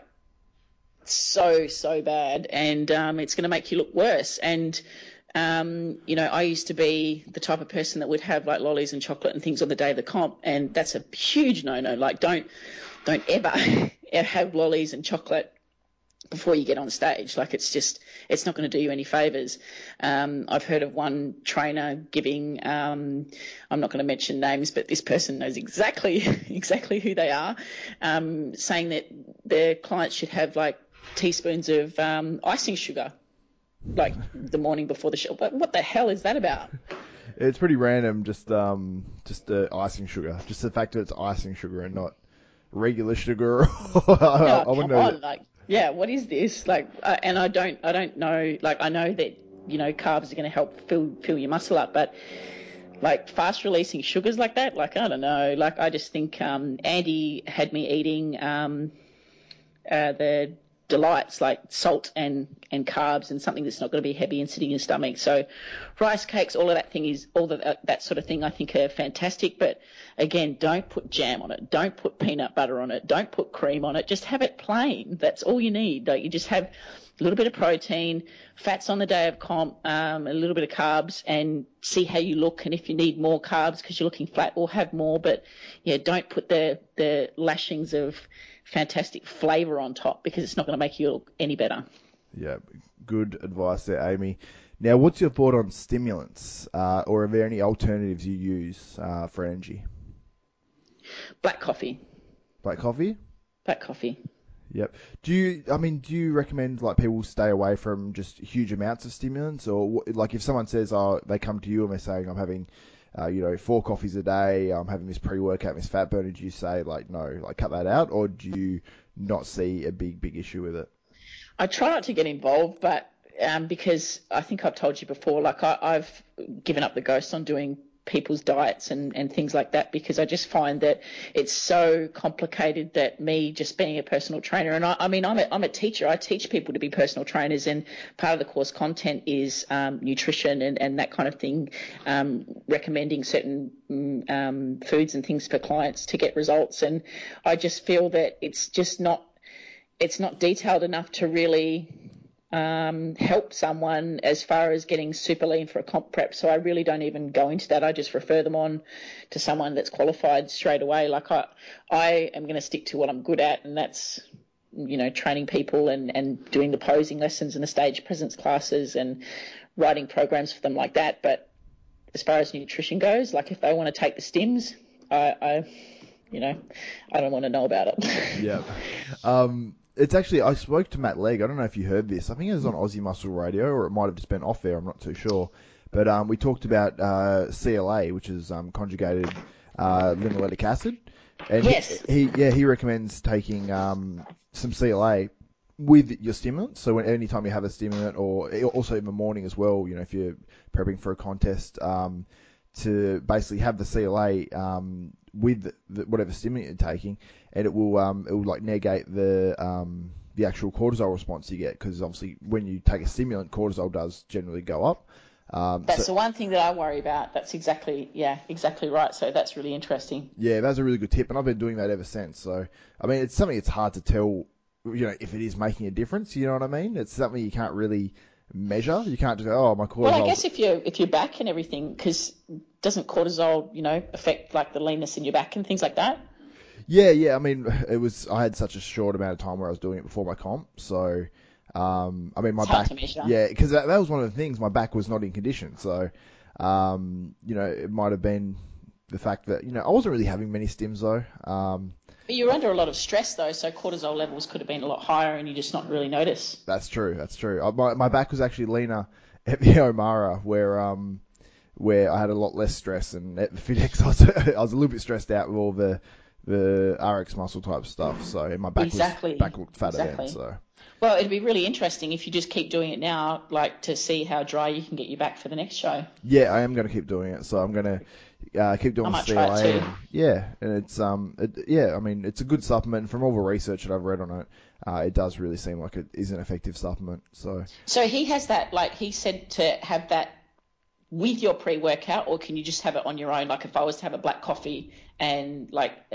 so bad, and it's going to make you look worse. And I used to be the type of person that would have like lollies and chocolate and things on the day of the comp, and that's a huge no-no. Like, don't ever have lollies and chocolate before you get on stage. Like, it's not going to do you any favors. I've heard of one trainer giving, I'm not going to mention names, but this person knows exactly who they are, saying that their clients should have like teaspoons of icing sugar, like the morning before the show. But what the hell is that about? It's pretty random, just icing sugar. Just the fact that it's icing sugar and not regular sugar. I wouldn't know. Like, yeah, what is this? Like, and I don't know. Like, I know that carbs are going to help fill your muscle up, but like fast releasing sugars like that, like, I don't know. Like, I just think Andy had me eating the delights, like salt and carbs, and something that's not going to be heavy and sitting in your stomach. So rice cakes, all of that sort of thing, I think are fantastic. But again, don't put jam on it. Don't put peanut butter on it. Don't put cream on it. Just have it plain. That's all you need. Like, you just have a little bit of protein, fats on the day of comp, a little bit of carbs, and see how you look. And if you need more carbs because you're looking flat, or have more. But yeah, don't put the lashings of fantastic flavour on top, because it's not going to make you look any better. Yeah, good advice there, Amy. Now, what's your thought on stimulants, or are there any alternatives you use for energy? Black coffee. Black coffee? Black coffee. Yep. Do you recommend like people stay away from just huge amounts of stimulants, or like if someone says, they come to you and they're saying, I'm having 4 coffees a day, I'm having this pre-workout, this fat burner, do you say, like, no, like, cut that out, or do you not see a big issue with it? I try not to get involved, but because I think I've told you before, like, I've given up the ghost on doing people's diets and things like that, because I just find that it's so complicated that me just being a personal trainer, and I'm a teacher. I teach people to be personal trainers, and part of the course content is nutrition and that kind of thing, recommending certain foods and things for clients to get results. And I just feel that it's not detailed enough to really help someone as far as getting super lean for a comp prep. So I really don't even go into that. I just refer them on to someone that's qualified straight away. Like, I am going to stick to what I'm good at, and that's, training people and doing the posing lessons and the stage presence classes and writing programs for them like that. But as far as nutrition goes, like, if they want to take the stims, I don't want to know about it. Yeah. It's actually, I spoke to Matt Legg. I don't know if you heard this. I think it was on Aussie Muscle Radio, or it might have just been off there. I'm not too sure. But we talked about CLA, which is conjugated linoleic acid. And yes. He recommends taking some CLA with your stimulant. So anytime you have a stimulant, or also in the morning as well, if you're prepping for a contest, to basically have the CLA with whatever stimulant you're taking, and it will like negate the actual cortisol response you get, because obviously when you take a stimulant, cortisol does generally go up. That's the one thing that I worry about. That's exactly right. So that's really interesting. Yeah, that's a really good tip, and I've been doing that ever since. So, I mean, it's something it's hard to tell, if it is making a difference. You know what I mean? It's something you can't really measure. You can't just go, my cortisol. Well, I guess if you're back and everything, because doesn't cortisol, affect like the leanness in your back and things like that? Yeah. I mean, I had such a short amount of time where I was doing it before my comp, so. I mean, my back, because that was one of the things. My back was not in condition, so it might have been the fact that I wasn't really having many stims though. But you were under a lot of stress though, so cortisol levels could have been a lot higher, and you just not really notice. That's true. My back was actually leaner at the O'Mara, where I had a lot less stress, and at the FitX I was a little bit stressed out with all the RX muscle type stuff. So my back looked fatter then. So. Well, it'd be really interesting if you just keep doing it now, like to see how dry you can get your back for the next show. Yeah, I am going to keep doing it. So I'm going to keep doing I might CLA. try it too. And it's I mean, it's a good supplement. And from all the research that I've read on it, it does really seem like it is an effective supplement. So he has that, like he said, to have that with your pre-workout, or can you just have it on your own? Like if I was to have a black coffee and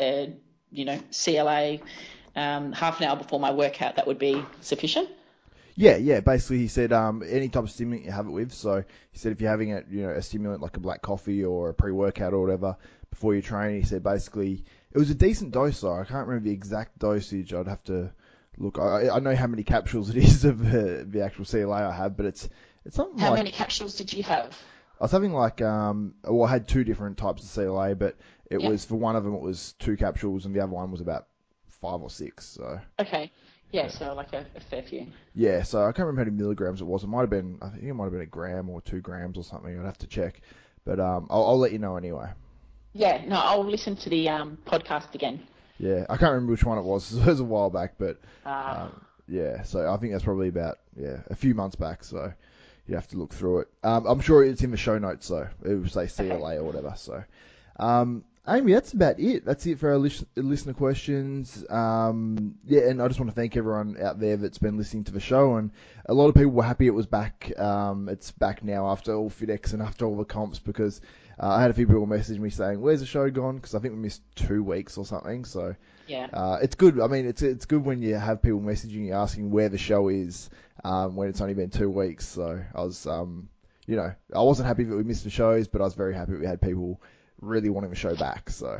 CLA. Half an hour before my workout, that would be sufficient? Yeah. Basically, he said any type of stimulant you have it with. So he said if you're having a stimulant like a black coffee or a pre-workout or whatever before you train, he said basically it was a decent dose though. I can't remember the exact dosage. I'd have to look. I know how many capsules it is of the actual CLA I have, but it's something How many capsules did you have? I was having I had two different types of CLA, but it was, for one of them it was 2 capsules and the other one was about 5 or 6, so. Okay. Yeah, so like a fair few. Yeah, so I can't remember how many milligrams it was. I think it might have been 1 gram or 2 grams or something. I'd have to check. But I'll let you know anyway. Yeah, no, I'll listen to the podcast again. Yeah, I can't remember which one it was. It was a while back, but yeah, so I think that's probably about, a few months back, so you have to look through it. I'm sure it's in the show notes, so it will say CLA or whatever, so. Amy, that's about it. That's it for our listener questions. And I just want to thank everyone out there that's been listening to the show. And a lot of people were happy it was back. It's back now after all FitX and after all the comps, because I had a few people message me saying, "Where's the show gone?" Because I think we missed 2 weeks or something. So it's good. I mean, it's good when you have people messaging you asking where the show is when it's only been 2 weeks. So I was, I wasn't happy that we missed the shows, but I was very happy that we had people really wanting the show back, so.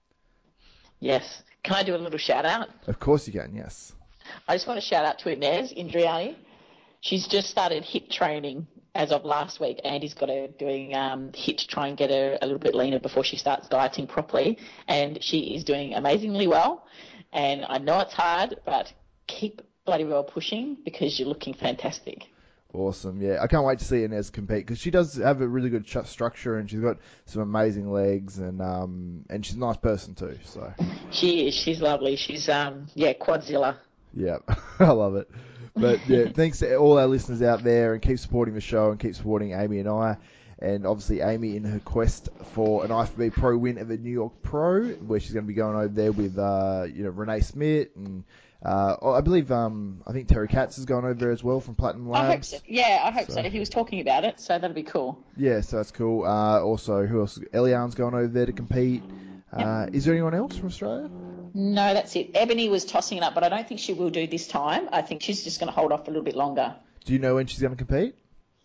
Yes. Can I do a little shout out? Of course you can, yes. I just want to shout out to Inez Indriani. She's just started HIIT training as of last week. Andy's got her doing HIIT to try and get her a little bit leaner before she starts dieting properly, and she is doing amazingly well. And I know it's hard, but keep bloody well pushing, because you're looking fantastic. Awesome, yeah. I can't wait to see Inez compete, because she does have a really good structure, and she's got some amazing legs, and she's a nice person too. So she is. She's lovely. She's Quadzilla. Yeah, I love it. But yeah, thanks to all our listeners out there, and keep supporting the show and keep supporting Amy and I. And obviously Amy in her quest for an IFBB Pro win at the New York Pro, where she's going to be going over there with Renee Smith and. I believe, I think Terry Katz is going over there as well from Platinum Labs. I hope so. Yeah, I hope so. He was talking about it, so that'll be cool. Yeah, so that's cool. Also, who else? Elian's going over there to compete. Is there anyone else from Australia? No, that's it. Ebony was tossing it up, but I don't think she will do this time. I think she's just going to hold off a little bit longer. Do you know when she's going to compete?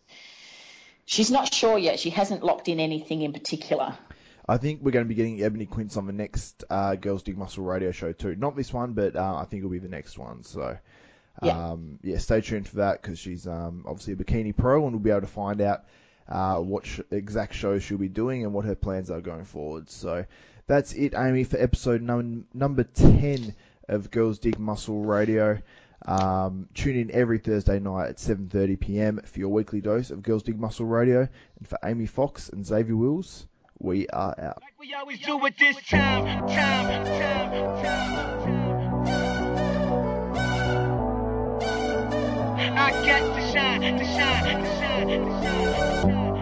She's not sure yet. She hasn't locked in anything in particular. I think we're going to be getting Ebony Quince on the next Girls Dig Muscle radio show too. Not this one, but I think it'll be the next one. So, stay tuned for that, because she's obviously a bikini pro, and we'll be able to find out what exact shows she'll be doing and what her plans are going forward. So that's it, Amy, for episode number 10 of Girls Dig Muscle Radio. Tune in every Thursday night at 7:30 p.m. for your weekly dose of Girls Dig Muscle Radio. And for Amy Fox and Xavier Wills, we are out. Like we always do at this time. I got to shine.